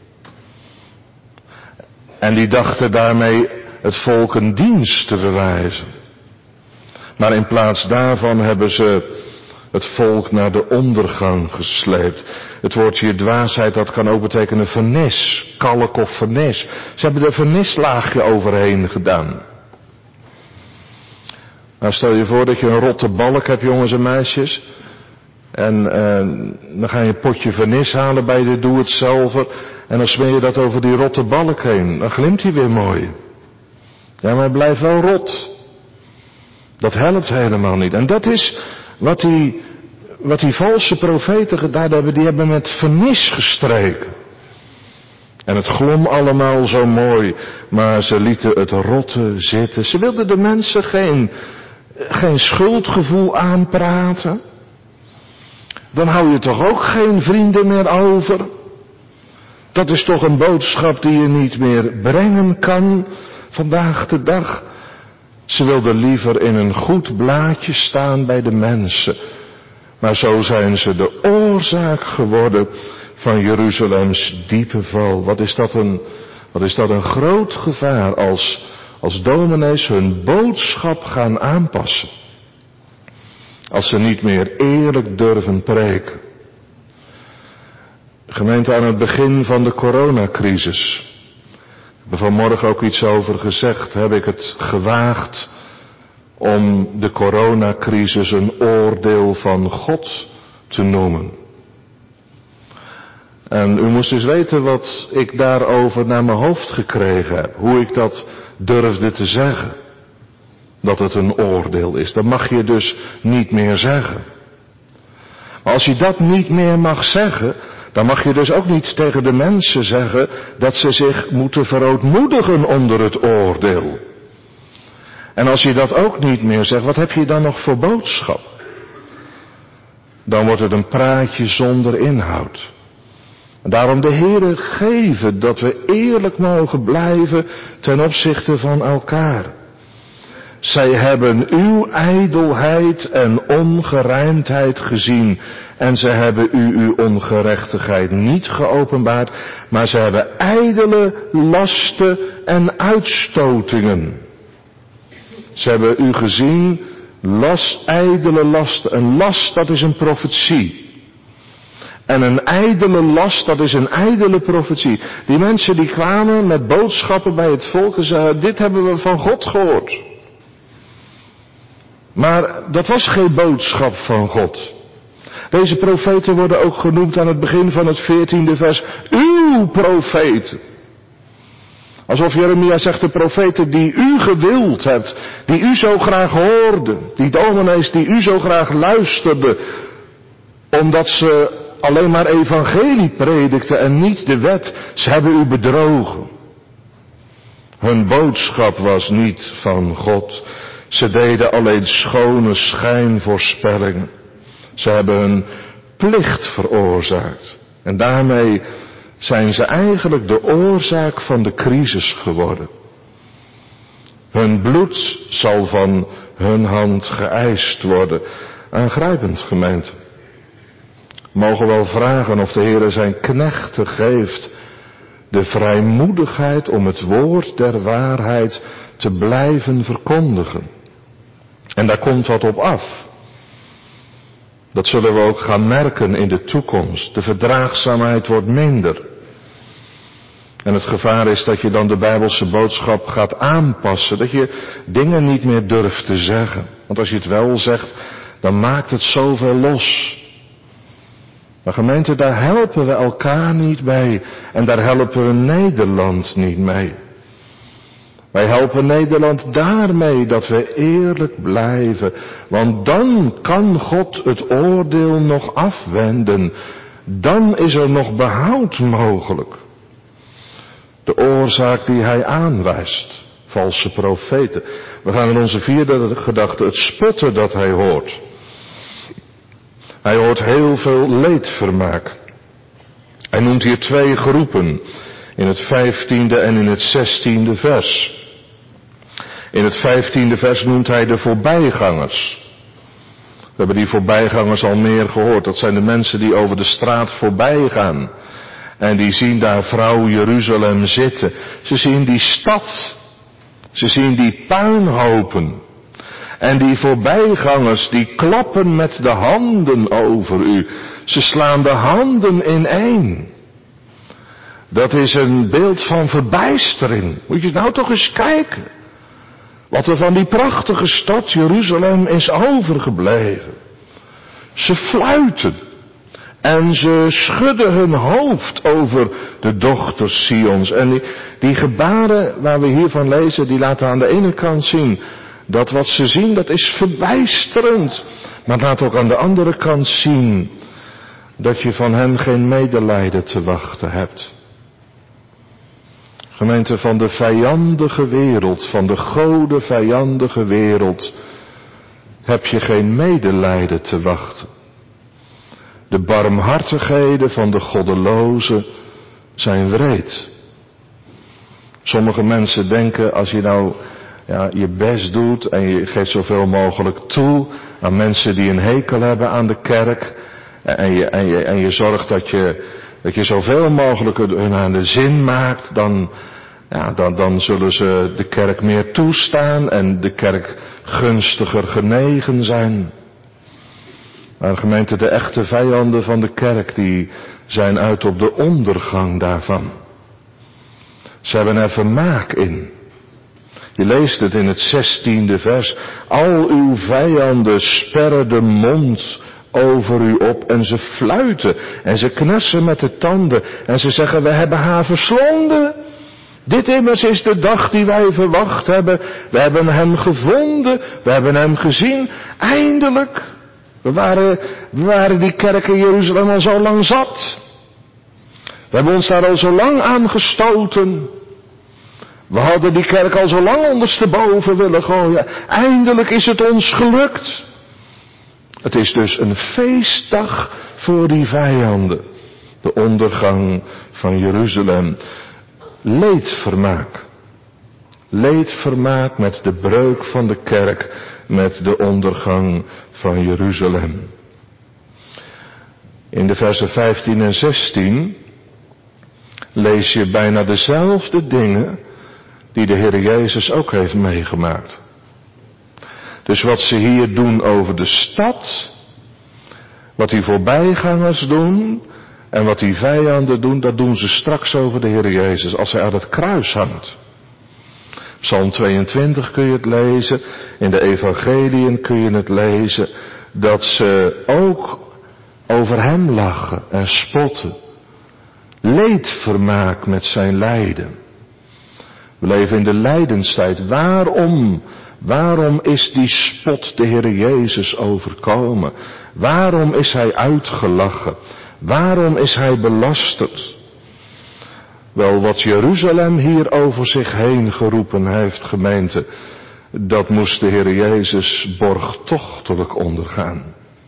En die dachten daarmee het volk een dienst te bewijzen. Maar in plaats daarvan hebben ze het volk naar de ondergang gesleept. Het woordje dwaasheid, dat kan ook betekenen vernis, kalk of vernis. Ze hebben er een vernislaagje overheen gedaan. Nou, stel je voor dat je een rotte balk hebt, jongens en meisjes. En dan ga je een potje vernis halen bij de doe-het-zelver. En dan smeer je dat over die rotte balk heen. Dan glimt hij weer mooi. Ja, maar hij blijft wel rot. Dat helpt helemaal niet. En dat is wat die valse profeten gedaan hebben. Die hebben met vernis gestreken. En het glom allemaal zo mooi. Maar ze lieten het rotte zitten. Ze wilden de mensen geen schuldgevoel aanpraten. Dan hou je toch ook geen vrienden meer over. Dat is toch een boodschap die je niet meer brengen kan vandaag de dag. Ze wilden liever in een goed blaadje staan bij de mensen. Maar zo zijn ze de oorzaak geworden van Jeruzalems diepe val. Wat is dat een groot gevaar als dominees hun boodschap gaan aanpassen. Als ze niet meer eerlijk durven preken. Gemeente, aan het begin van de coronacrisis, ik heb er vanmorgen ook iets over gezegd, heb ik het gewaagd om de coronacrisis een oordeel van God te noemen. En u moest dus weten wat ik daarover naar mijn hoofd gekregen heb. Hoe ik dat durfde te zeggen. Dat het een oordeel is. Dat mag je dus niet meer zeggen. Maar als je dat niet meer mag zeggen, dan mag je dus ook niet tegen de mensen zeggen dat ze zich moeten verootmoedigen onder het oordeel. En als je dat ook niet meer zegt, wat heb je dan nog voor boodschap? Dan wordt het een praatje zonder inhoud. En daarom de Heere geven dat we eerlijk mogen blijven ten opzichte van elkaar. Zij hebben uw ijdelheid en ongerijmdheid gezien. En ze hebben u uw ongerechtigheid niet geopenbaard. Maar ze hebben ijdele lasten en uitstotingen. Ze hebben u gezien, ijdele lasten. Een last, dat is een profetie. En een ijdele last, dat is een ijdele profetie. Die mensen die kwamen met boodschappen bij het volk en zeiden, dit hebben we van God gehoord. Maar dat was geen boodschap van God. Deze profeten worden ook genoemd aan het begin van het 14e vers. Uw profeten. Alsof Jeremia zegt, de profeten die u gewild hebt. Die u zo graag hoorden. Die dominees die u zo graag luisterden. Omdat ze alleen maar evangelie predikten en niet de wet. Ze hebben u bedrogen. Hun boodschap was niet van God. Ze deden alleen schone schijnvoorspellingen. Ze hebben hun plicht veroorzaakt. En daarmee zijn ze eigenlijk de oorzaak van de crisis geworden. Hun bloed zal van hun hand geëist worden. Aangrijpend, gemeente. Mogen wel vragen of de Heere zijn knechten geeft de vrijmoedigheid om het woord der waarheid te blijven verkondigen. En daar komt wat op af. Dat zullen we ook gaan merken in de toekomst. De verdraagzaamheid wordt minder. En het gevaar is dat je dan de Bijbelse boodschap gaat aanpassen. Dat je dingen niet meer durft te zeggen. Want als je het wel zegt, dan maakt het zoveel los. Maar gemeente, daar helpen we elkaar niet bij. En daar helpen we Nederland niet mee. Wij helpen Nederland daarmee dat we eerlijk blijven. Want dan kan God het oordeel nog afwenden. Dan is er nog behoud mogelijk. De oorzaak die hij aanwijst. Valse profeten. We gaan in onze vierde gedachte het spotten dat hij hoort. Hij hoort heel veel leedvermaak. Hij noemt hier 2 groepen. In het 15e en in het 16e vers. In het 15e vers noemt hij de voorbijgangers. We hebben die voorbijgangers al meer gehoord. Dat zijn de mensen die over de straat voorbij gaan. En die zien daar vrouw Jeruzalem zitten. Ze zien die stad. Ze zien die puinhopen. En die voorbijgangers die klappen met de handen over u. Ze slaan de handen ineen. Dat is een beeld van verbijstering. Moet je nou toch eens kijken. Wat er van die prachtige stad Jeruzalem is overgebleven. Ze fluiten. En ze schudden hun hoofd over de dochters Sions. En die gebaren waar we hiervan lezen, die laten aan de ene kant zien dat wat ze zien, dat is verbijsterend. Maar het laat ook aan de andere kant zien dat je van hen geen medelijden te wachten hebt. Gemeente, van de vijandige wereld, van de godenvijandige wereld, heb je geen medelijden te wachten. De barmhartigheden van de goddelozen zijn wreed. Sommige mensen denken, als je nou je best doet en je geeft zoveel mogelijk toe aan mensen die een hekel hebben aan de kerk, en je zorgt dat je zoveel mogelijk hun aan de zin maakt, dan zullen ze de kerk meer toestaan en de kerk gunstiger genegen zijn. Maar gemeente, de echte vijanden van de kerk, die zijn uit op de ondergang daarvan. Ze hebben er vermaak in. Je leest het in het 16e vers. Al uw vijanden sperren de mond over u op en ze fluiten en ze knarsen met de tanden en ze zeggen, we hebben haar verslonden. Dit immers is de dag die wij verwacht hebben. We hebben hem gevonden, we hebben hem gezien. Eindelijk. We waren die kerk in Jeruzalem al zo lang zat. We hebben ons daar al zo lang aan gestoten. We hadden die kerk al zo lang ondersteboven willen gooien. Eindelijk is het ons gelukt. Het is dus een feestdag voor die vijanden. De ondergang van Jeruzalem. Leedvermaak. Leedvermaak met de breuk van de kerk. Met de ondergang van Jeruzalem. In de versen 15 en 16 lees je bijna dezelfde dingen die de Heer Jezus ook heeft meegemaakt. Dus wat ze hier doen over de stad, wat die voorbijgangers doen en wat die vijanden doen, dat doen ze straks over de Heer Jezus als hij aan het kruis hangt. Psalm 22 kun je het lezen, in de evangeliën kun je het lezen, dat ze ook over hem lachen en spotten. Leedvermaak met zijn lijden. We leven in de lijdenstijd. Waarom is die spot de Heer Jezus overkomen? Waarom is hij uitgelachen? Waarom is hij belasterd? Wel, wat Jeruzalem hier over zich heen geroepen heeft, gemeente, dat moest de Heer Jezus borgtochtelijk ondergaan.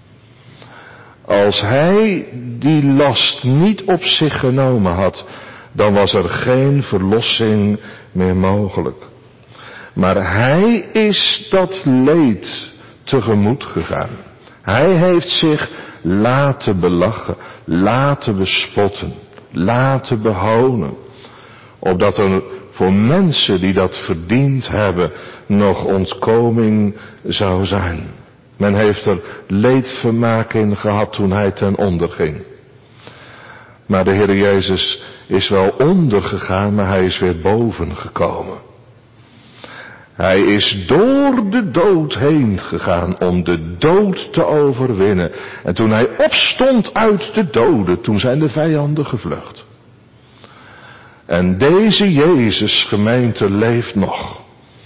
Als hij die last niet op zich genomen had, dan was er geen verlossing meer mogelijk. Maar hij is dat leed tegemoet gegaan. Hij heeft zich laten belachen, laten bespotten, laten behonen. Opdat er voor mensen die dat verdiend hebben nog ontkoming zou zijn. Men heeft er leedvermaak in gehad toen hij ten onder ging. Maar de Heer Jezus is wel ondergegaan, maar hij is weer boven gekomen. Hij is door de dood heen gegaan om de dood te overwinnen. En toen hij opstond uit de doden, toen zijn de vijanden gevlucht. En deze Jezus, gemeente, leeft nog.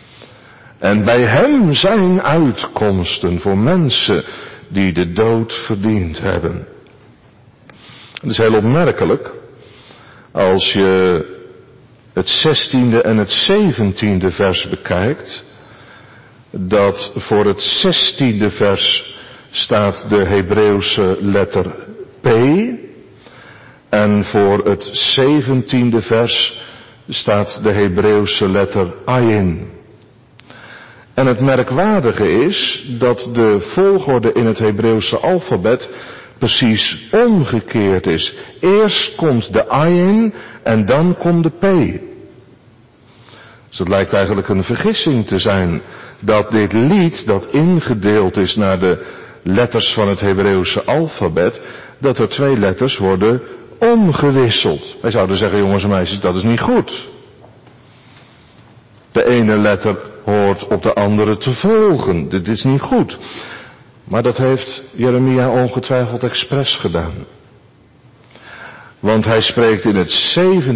En bij hem zijn uitkomsten voor mensen die de dood verdiend hebben. Het is heel opmerkelijk als je het 16e en het 17e vers bekijkt, dat voor het 16e vers staat de Hebreeuwse letter P en voor het 17e vers staat de Hebreeuwse letter Ayin. En het merkwaardige is dat de volgorde in het Hebreeuwse alfabet precies omgekeerd is. Eerst komt de Ayin en dan komt de P. Dus het lijkt eigenlijk een vergissing te zijn dat dit lied, dat ingedeeld is naar de letters van het Hebreeuwse alfabet, dat er 2 letters worden omgewisseld. Wij zouden zeggen, jongens en meisjes, dat is niet goed. De ene letter hoort op de andere te volgen. Dit is niet goed. Maar dat heeft Jeremia ongetwijfeld expres gedaan. Want hij spreekt in het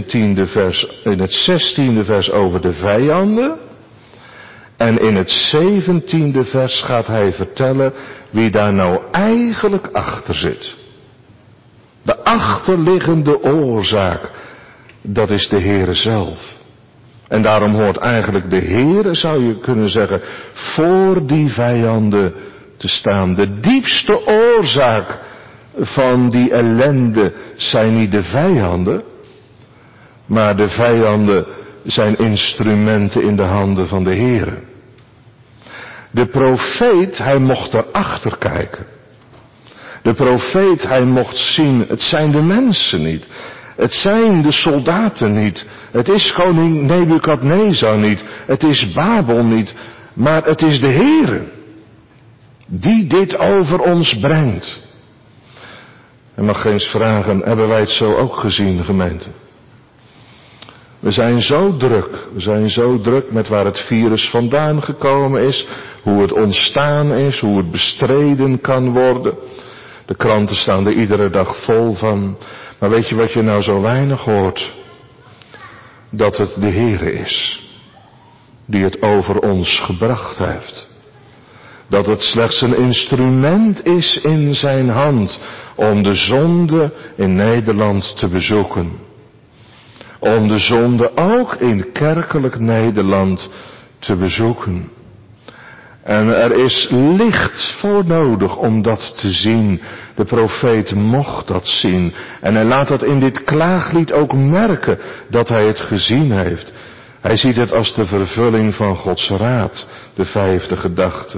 16e vers over de vijanden. En in het 17e vers gaat hij vertellen wie daar nou eigenlijk achter zit. De achterliggende oorzaak, dat is de Heere zelf. En daarom hoort eigenlijk de Heere, zou je kunnen zeggen, voor die vijanden te staan. De diepste oorzaak van die ellende zijn niet de vijanden, maar de vijanden zijn instrumenten in de handen van de Heere. De profeet, hij mocht erachter kijken. De profeet, hij mocht zien, het zijn de mensen niet. Het zijn de soldaten niet. Het is koning Nebukadnezar niet. Het is Babel niet. Maar het is de Heere die dit over ons brengt. En mag eens vragen, hebben wij het zo ook gezien, gemeente? We zijn zo druk met waar het virus vandaan gekomen is, hoe het ontstaan is, hoe het bestreden kan worden. De kranten staan er iedere dag vol van. Maar weet je wat je nou zo weinig hoort? Dat het de Heere is die het over ons gebracht heeft. Dat het slechts een instrument is in zijn hand om de zonde in Nederland te bezoeken. Om de zonde ook in kerkelijk Nederland te bezoeken. En er is licht voor nodig om dat te zien. De profeet mocht dat zien. En hij laat dat in dit klaaglied ook merken dat hij het gezien heeft. Hij ziet het als de vervulling van Gods raad, de 5e gedachte.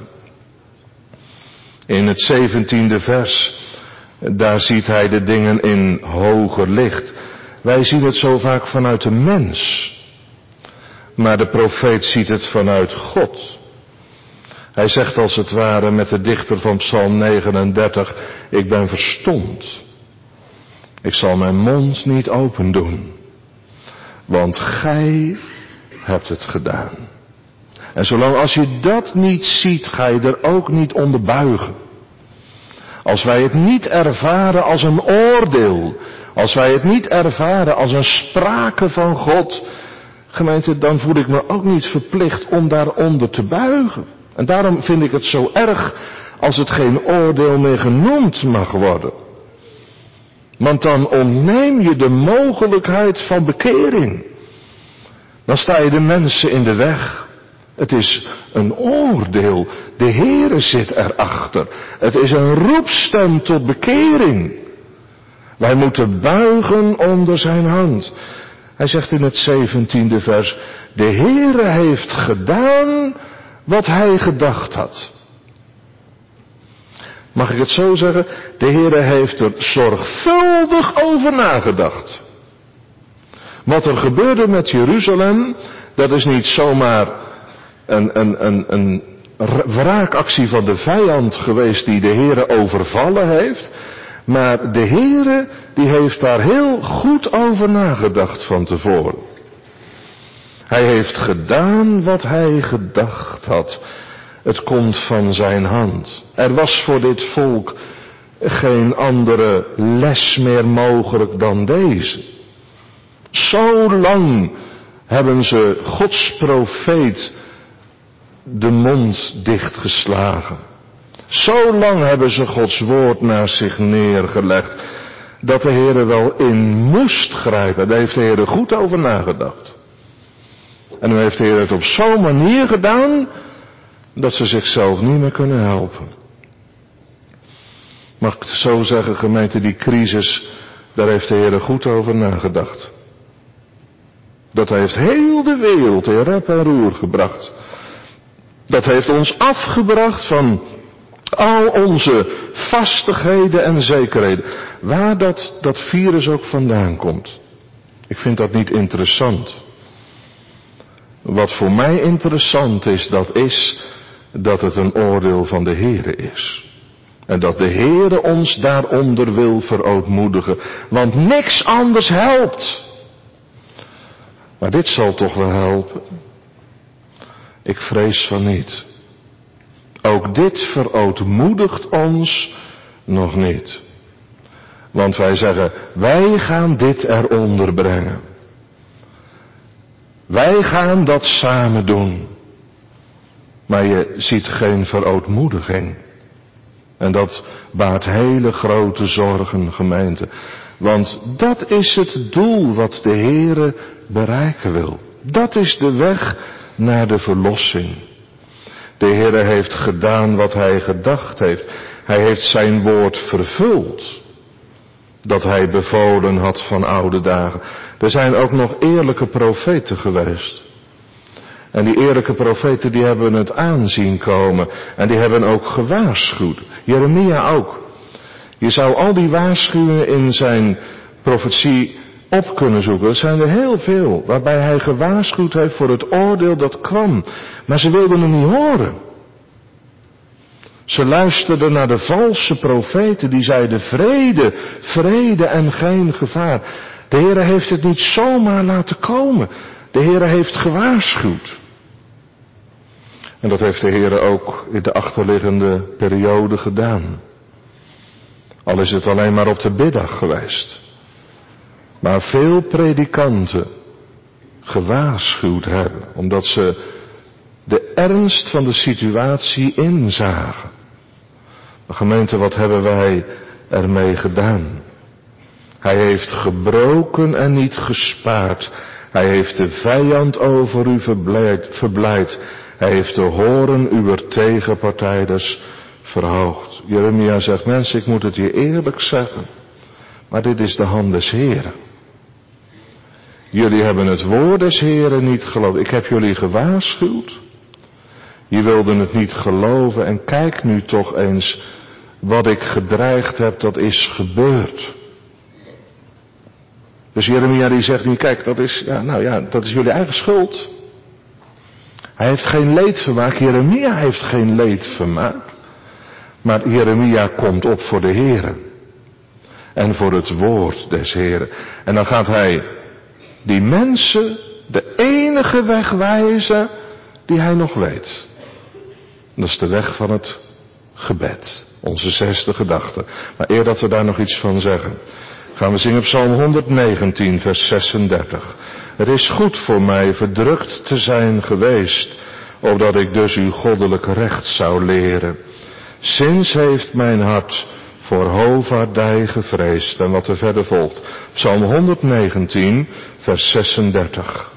In het 17e vers, daar ziet hij de dingen in hoger licht. Wij zien het zo vaak vanuit de mens. Maar de profeet ziet het vanuit God. Hij zegt als het ware met de dichter van Psalm 39, ik ben verstomd. Ik zal mijn mond niet open doen. Want gij hebt het gedaan. En zolang als je dat niet ziet, ga je er ook niet onder buigen. Als wij het niet ervaren als een oordeel, als wij het niet ervaren als een sprake van God, gemeente, dan voel ik me ook niet verplicht om daaronder te buigen. En daarom vind ik het zo erg als het geen oordeel meer genoemd mag worden. Want dan ontneem je de mogelijkheid van bekering. Dan sta je de mensen in de weg. Het is een oordeel. De Heere zit erachter. Het is een roepstem tot bekering. Wij moeten buigen onder zijn hand. Hij zegt in het 17e vers, de Heere heeft gedaan wat hij gedacht had. Mag ik het zo zeggen? De Heere heeft er zorgvuldig over nagedacht. Wat er gebeurde met Jeruzalem, dat is niet zomaar een wraakactie van de vijand geweest die de Heere overvallen heeft. Maar de Heere die heeft daar heel goed over nagedacht van tevoren. Hij heeft gedaan wat hij gedacht had. Het komt van zijn hand. Er was voor dit volk geen andere les meer mogelijk dan deze. Zo lang hebben ze Gods profeet de mond dichtgeslagen. Zo lang hebben ze Gods woord naast zich neergelegd, dat de Heere wel in moest grijpen. Daar heeft de Heere goed over nagedacht. En nu heeft de Heer het op zo'n manier gedaan, dat ze zichzelf niet meer kunnen helpen. Mag ik het zo zeggen, gemeente, die crisis, daar heeft de Heer goed over nagedacht. Dat heeft heel de wereld in rep en roer gebracht. Dat heeft ons afgebracht van al onze vastigheden en zekerheden. Waar dat virus ook vandaan komt. Ik vind dat niet interessant. Wat voor mij interessant is dat het een oordeel van de Heere is. En dat de Heere ons daaronder wil verootmoedigen. Want niks anders helpt. Maar dit zal toch wel helpen. Ik vrees van niet. Ook dit verootmoedigt ons nog niet. Want wij zeggen, wij gaan dit eronder brengen. Wij gaan dat samen doen. Maar je ziet geen verootmoediging. En dat baart hele grote zorgen, gemeente. Want dat is het doel wat de Heere bereiken wil. Dat is de weg naar de verlossing. De Heere heeft gedaan wat Hij gedacht heeft. Hij heeft zijn woord vervuld. Dat Hij bevolen had van oude dagen. Er zijn ook nog eerlijke profeten geweest. En die eerlijke profeten die hebben het aanzien komen. En die hebben ook gewaarschuwd. Jeremia ook. Je zou al die waarschuwingen in zijn profetie op kunnen zoeken. Er zijn er heel veel. Waarbij hij gewaarschuwd heeft voor het oordeel dat kwam. Maar ze wilden hem niet horen. Ze luisterden naar de valse profeten die zeiden vrede, vrede en geen gevaar. De Heere heeft het niet zomaar laten komen. De Heere heeft gewaarschuwd. En dat heeft de Heere ook in de achterliggende periode gedaan. Al is het alleen maar op de middag geweest. Maar veel predikanten gewaarschuwd hebben. Omdat ze de ernst van de situatie inzagen. De gemeente, wat hebben wij ermee gedaan? Hij heeft gebroken en niet gespaard. Hij heeft de vijand over u verblijd. Hij heeft de horen uw tegenpartijders verhoogd. Jeremia zegt, mensen, ik moet het je eerlijk zeggen. Maar dit is de hand des Heren. Jullie hebben het woord des Heren niet geloofd. Ik heb jullie gewaarschuwd. Je wilden het niet geloven en kijk nu toch eens wat ik gedreigd heb, dat is gebeurd. Dus Jeremia die zegt nu, kijk, dat is jullie eigen schuld. Hij heeft geen leedvermaak, Jeremia heeft geen leedvermaak. Maar Jeremia komt op voor de Heere. En voor het woord des Heeren. En dan gaat hij die mensen de enige weg wijzen die hij nog weet. Dat is de weg van het gebed. Onze 6e gedachte. Maar eer dat we daar nog iets van zeggen, gaan we zingen Psalm 119 vers 36. Het is goed voor mij verdrukt te zijn geweest, opdat ik dus uw goddelijk recht zou leren. Sinds heeft mijn hart voor hovaardij gevreesd. En wat er verder volgt. Psalm 119 vers 36.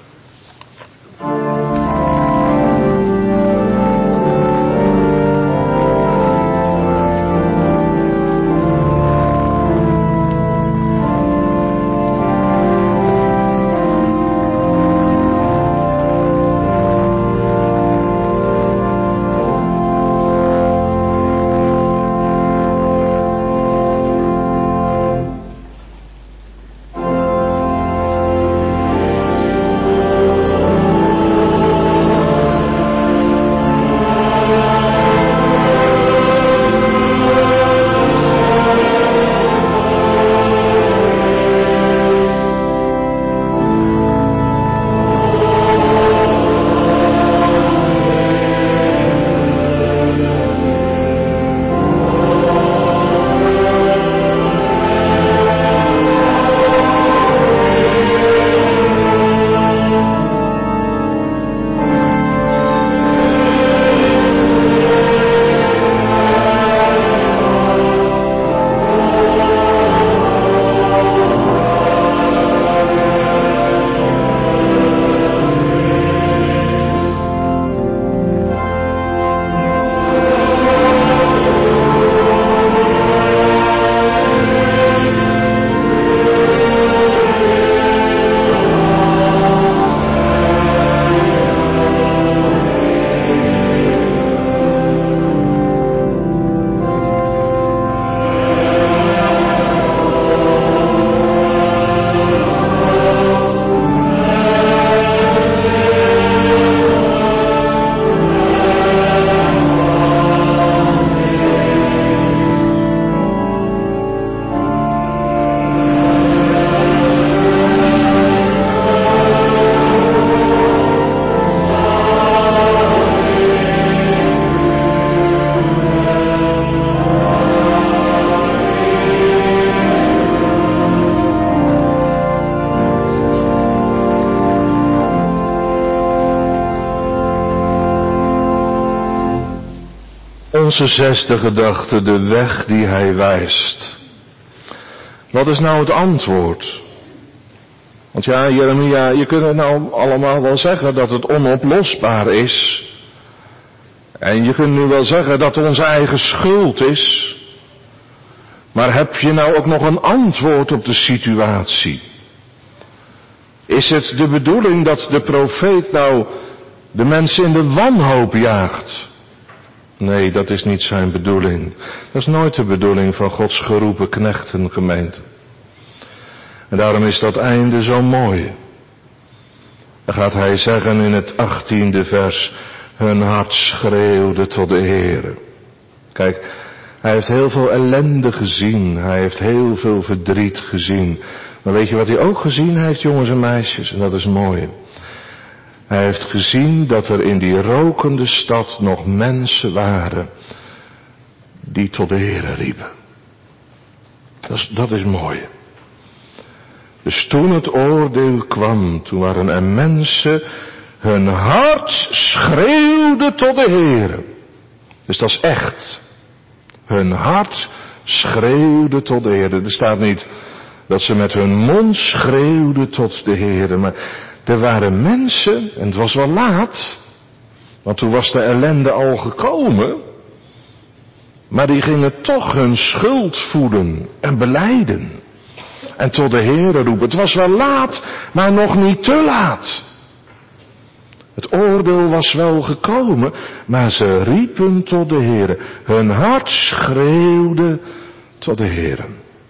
onze 6e gedachte, de weg die hij wijst. Wat is nou het antwoord? Want ja, Jeremia, je kunt het nou allemaal wel zeggen dat het onoplosbaar is. En je kunt nu wel zeggen dat het onze eigen schuld is. Maar heb je nou ook nog een antwoord op de situatie? Is het de bedoeling dat de profeet nou de mensen in de wanhoop jaagt? Nee, dat is niet zijn bedoeling. Dat is nooit de bedoeling van Gods geroepen knechten, gemeente. En daarom is dat einde zo mooi. Dan gaat hij zeggen in het 18e vers, hun hart schreeuwde tot de Heere. Kijk, hij heeft heel veel ellende gezien, hij heeft heel veel verdriet gezien. Maar weet je wat hij ook gezien heeft, jongens en meisjes? En dat is mooi. Hij heeft gezien dat er in die rokende stad nog mensen waren die tot de Heere riepen. Dat is mooi. Dus toen het oordeel kwam, toen waren er mensen, hun hart schreeuwde tot de Heere. Dus dat is echt. Hun hart schreeuwde tot de Heere. Er staat niet dat ze met hun mond schreeuwden tot de Heere, maar er waren mensen, en het was wel laat, want toen was de ellende al gekomen, maar die gingen toch hun schuld voeden en belijden. En tot de Heere roepen. Het was wel laat, maar nog niet te laat. Het oordeel was wel gekomen, maar ze riepen tot de Heere. Hun hart schreeuwde tot de Heere.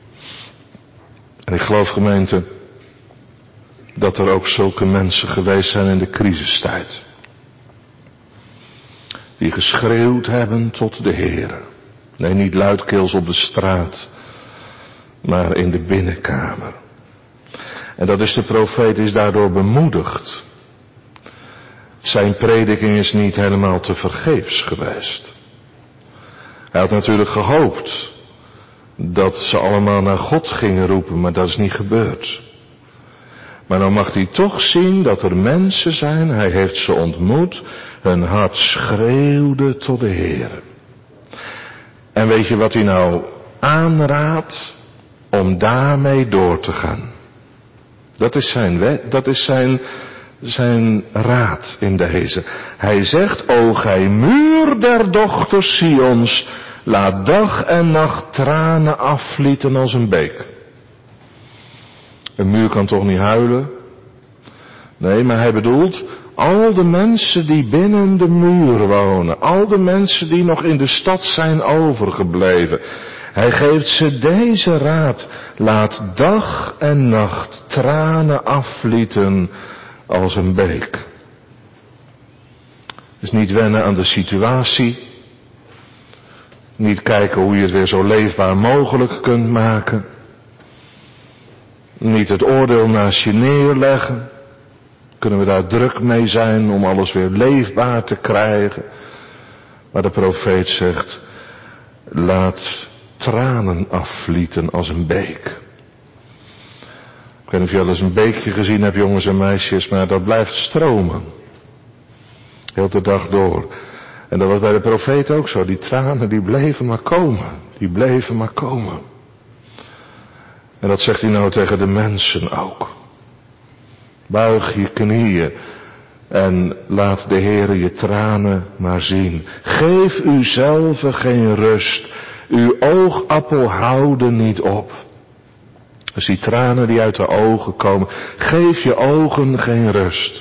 En ik geloof, gemeente, dat er ook zulke mensen geweest zijn in de crisistijd. Die geschreeuwd hebben tot de Heere. Nee, niet luidkeels op de straat, maar in de binnenkamer. En dat is de profeet is daardoor bemoedigd. Zijn prediking is niet helemaal te vergeefs geweest. Hij had natuurlijk gehoopt dat ze allemaal naar God gingen roepen, maar dat is niet gebeurd. Maar dan mag hij toch zien dat er mensen zijn, hij heeft ze ontmoet, hun hart schreeuwde tot de Heer. En weet je wat hij nou aanraadt? Om daarmee door te gaan. Dat is zijn wet, dat is zijn raad in deze. Hij zegt, o gij muur der dochters Sions, laat dag en nacht tranen afvlieten als een beek. Een muur kan toch niet huilen? Nee, maar hij bedoelt al de mensen die binnen de muur wonen, al de mensen die nog in de stad zijn overgebleven. Hij geeft ze deze raad, laat dag en nacht tranen afvlieten als een beek. Dus niet wennen aan de situatie, niet kijken hoe je het weer zo leefbaar mogelijk kunt maken, niet het oordeel naast je neerleggen, kunnen we daar druk mee zijn om alles weer leefbaar te krijgen. Maar de profeet zegt, laat tranen afvlieten als een beek. Ik weet niet of je al eens een beekje gezien hebt, jongens en meisjes, maar dat blijft stromen. Heel de dag door. En dat was bij de profeet ook zo. Die tranen die bleven maar komen. Die bleven maar komen. En dat zegt hij nou tegen de mensen ook. Buig je knieën en laat de Heer je tranen maar zien. Geef uzelf geen rust. Uw oogappel houden niet op. Dus die tranen die uit de ogen komen. Geef je ogen geen rust.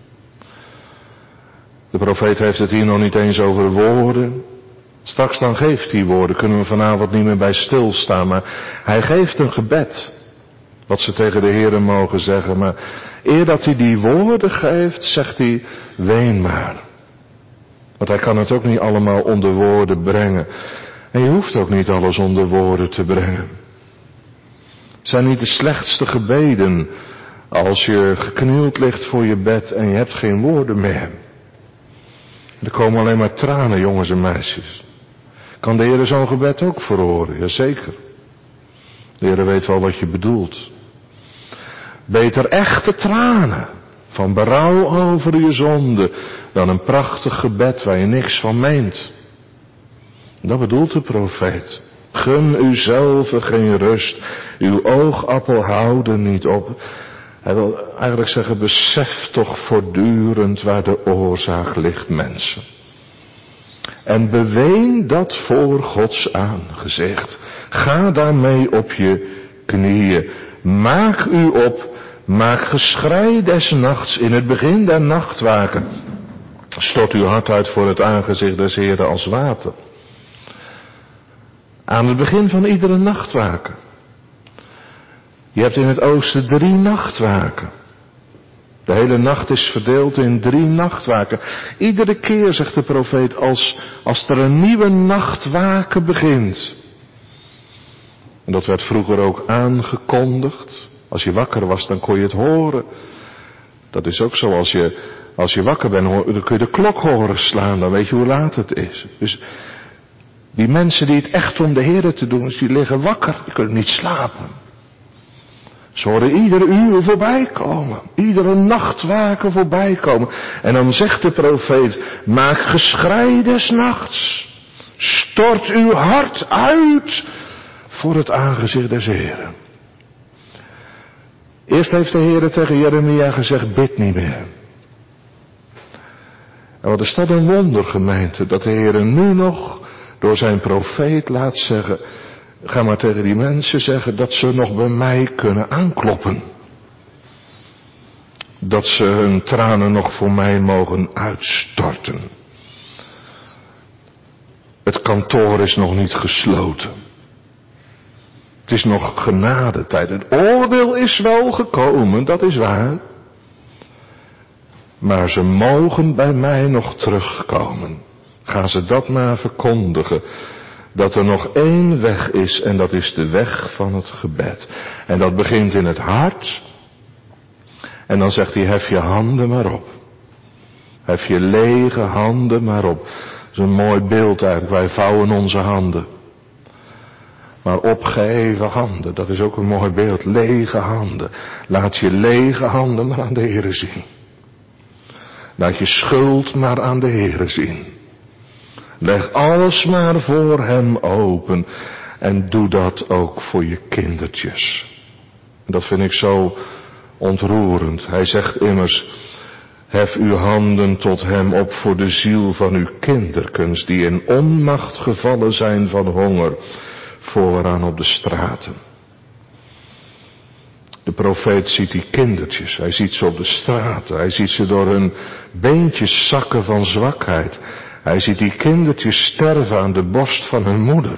De profeet heeft het hier nog niet eens over woorden. Straks dan geeft hij woorden. Kunnen we vanavond niet meer bij stilstaan. Maar hij geeft een gebed. Wat ze tegen de Heer mogen zeggen. Maar eer dat hij die woorden geeft, zegt hij, ween maar. Want hij kan het ook niet allemaal onder woorden brengen. En je hoeft ook niet alles onder woorden te brengen. Het zijn niet de slechtste gebeden als je geknield ligt voor je bed en je hebt geen woorden meer. Er komen alleen maar tranen, jongens en meisjes. Kan de Heer zo'n gebed ook verhoren? Jazeker. De Heer weet wel wat je bedoelt. Beter echte tranen van berouw over je zonde dan een prachtig gebed waar je niks van meent. Dat bedoelt de profeet. Gun uzelf geen rust. Uw oogappel houden niet op. Hij wil eigenlijk zeggen, besef toch voortdurend waar de oorzaak ligt, mensen. En beween dat voor Gods aangezicht. Ga daarmee op je knieën. Maak u op. Maak geschrei des nachts in het begin der nachtwaken. Stort uw hart uit voor het aangezicht des Heeren als water. Aan het begin van iedere nachtwaken. Je hebt in het oosten 3 nachtwaken. De hele nacht is verdeeld in 3 nachtwaken. Iedere keer, zegt de profeet, als er een nieuwe nachtwaken begint. En dat werd vroeger ook aangekondigd. Als je wakker was, dan kon je het horen. Dat is ook zo, als je wakker bent, dan kun je de klok horen slaan. Dan weet je hoe laat het is. Dus die mensen die het echt om de Heere te doen is, die liggen wakker. Die kunnen niet slapen. Ze horen ieder uur voorbij komen. Iedere nachtwaken voorbij komen. En dan zegt de profeet, maak geschrei des nachts. Stort uw hart uit voor het aangezicht des Heeren. Eerst heeft de Heere tegen Jeremia gezegd, bid niet meer. En wat is dat een wonder, gemeente, dat de Heere nu nog door zijn profeet laat zeggen, ga maar tegen die mensen zeggen dat ze nog bij mij kunnen aankloppen. Dat ze hun tranen nog voor mij mogen uitstorten. Het kantoor is nog niet gesloten. Het is nog genadetijd. Het oordeel is wel gekomen, dat is waar. Maar ze mogen bij mij nog terugkomen. Ga ze dat maar verkondigen. Dat er nog 1 weg is en dat is de weg van het gebed. En dat begint in het hart. En dan zegt hij, hef je handen maar op. Hef je lege handen maar op. Dat is een mooi beeld eigenlijk. Wij vouwen onze handen. Maar opgeheven handen, dat is ook een mooi beeld. Lege handen. Laat je lege handen maar aan de Heere zien. Laat je schuld maar aan de Heere zien. Leg alles maar voor hem open. En doe dat ook voor je kindertjes. Dat vind ik zo ontroerend. Hij zegt immers, hef uw handen tot hem op voor de ziel van uw kinderkens, die in onmacht gevallen zijn van honger, vooraan op de straten. De profeet ziet die kindertjes, hij ziet ze op de straten, hij ziet ze door hun beentjes zakken van zwakheid. Hij ziet die kindertjes sterven aan de borst van hun moeder.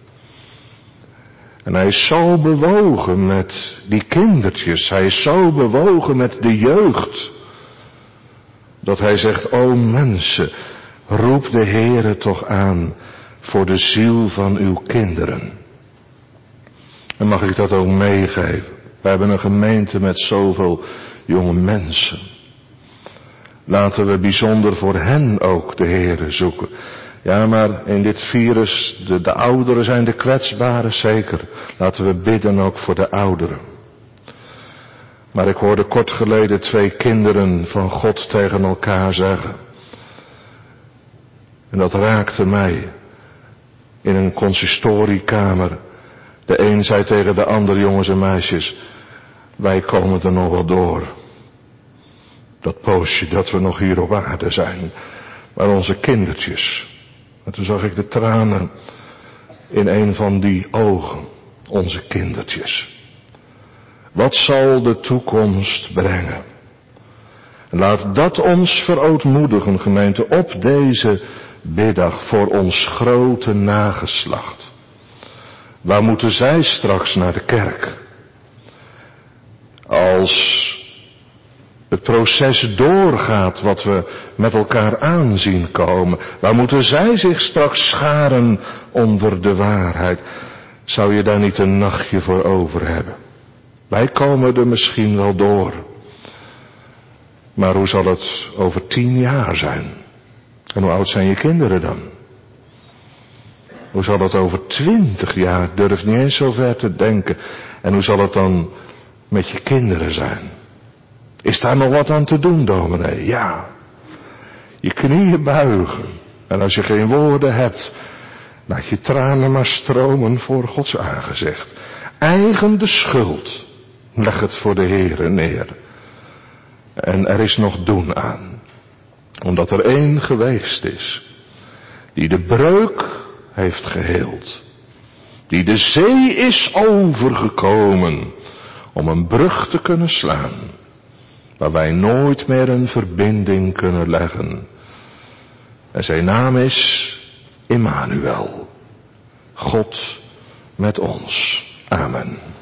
En hij is zo bewogen met die kindertjes, hij is zo bewogen met de jeugd, dat hij zegt, o mensen, roep de Heere toch aan voor de ziel van uw kinderen. En mag ik dat ook meegeven? We hebben een gemeente met zoveel jonge mensen. Laten we bijzonder voor hen ook de Heere zoeken. Ja, maar in dit virus, de ouderen zijn de kwetsbaren, zeker. Laten we bidden ook voor de ouderen. Maar ik hoorde kort geleden 2 kinderen van God tegen elkaar zeggen. En dat raakte mij. In een consistoriekamer. De een zei tegen de ander, jongens en meisjes, wij komen er nog wel door. Dat poosje dat we nog hier op aarde zijn. Maar onze kindertjes. En toen zag ik de tranen in een van die ogen. Onze kindertjes. Wat zal de toekomst brengen? En laat dat ons verootmoedigen, gemeente, op deze biddag voor ons grote nageslacht. Waar moeten zij straks naar de kerk? Als het proces doorgaat wat we met elkaar aanzien komen. Waar moeten zij zich straks scharen onder de waarheid? Zou je daar niet een nachtje voor over hebben? Wij komen er misschien wel door. Maar hoe zal het over 10 jaar zijn? En hoe oud zijn je kinderen dan? Hoe zal het over 20 jaar? Ik durf niet eens zo ver te denken. En hoe zal het dan met je kinderen zijn? Is daar nog wat aan te doen, dominee? Ja. Je knieën buigen. En als je geen woorden hebt, Laat je tranen maar stromen voor Gods aangezicht. Eigen de schuld. Leg het voor de Heere neer. En er is nog doen aan. Omdat er één geweest is. Die de breuk heeft geheeld. Die de zee is overgekomen. Om een brug te kunnen slaan. Waar wij nooit meer een verbinding kunnen leggen. En zijn naam is Immanuel. God met ons. Amen.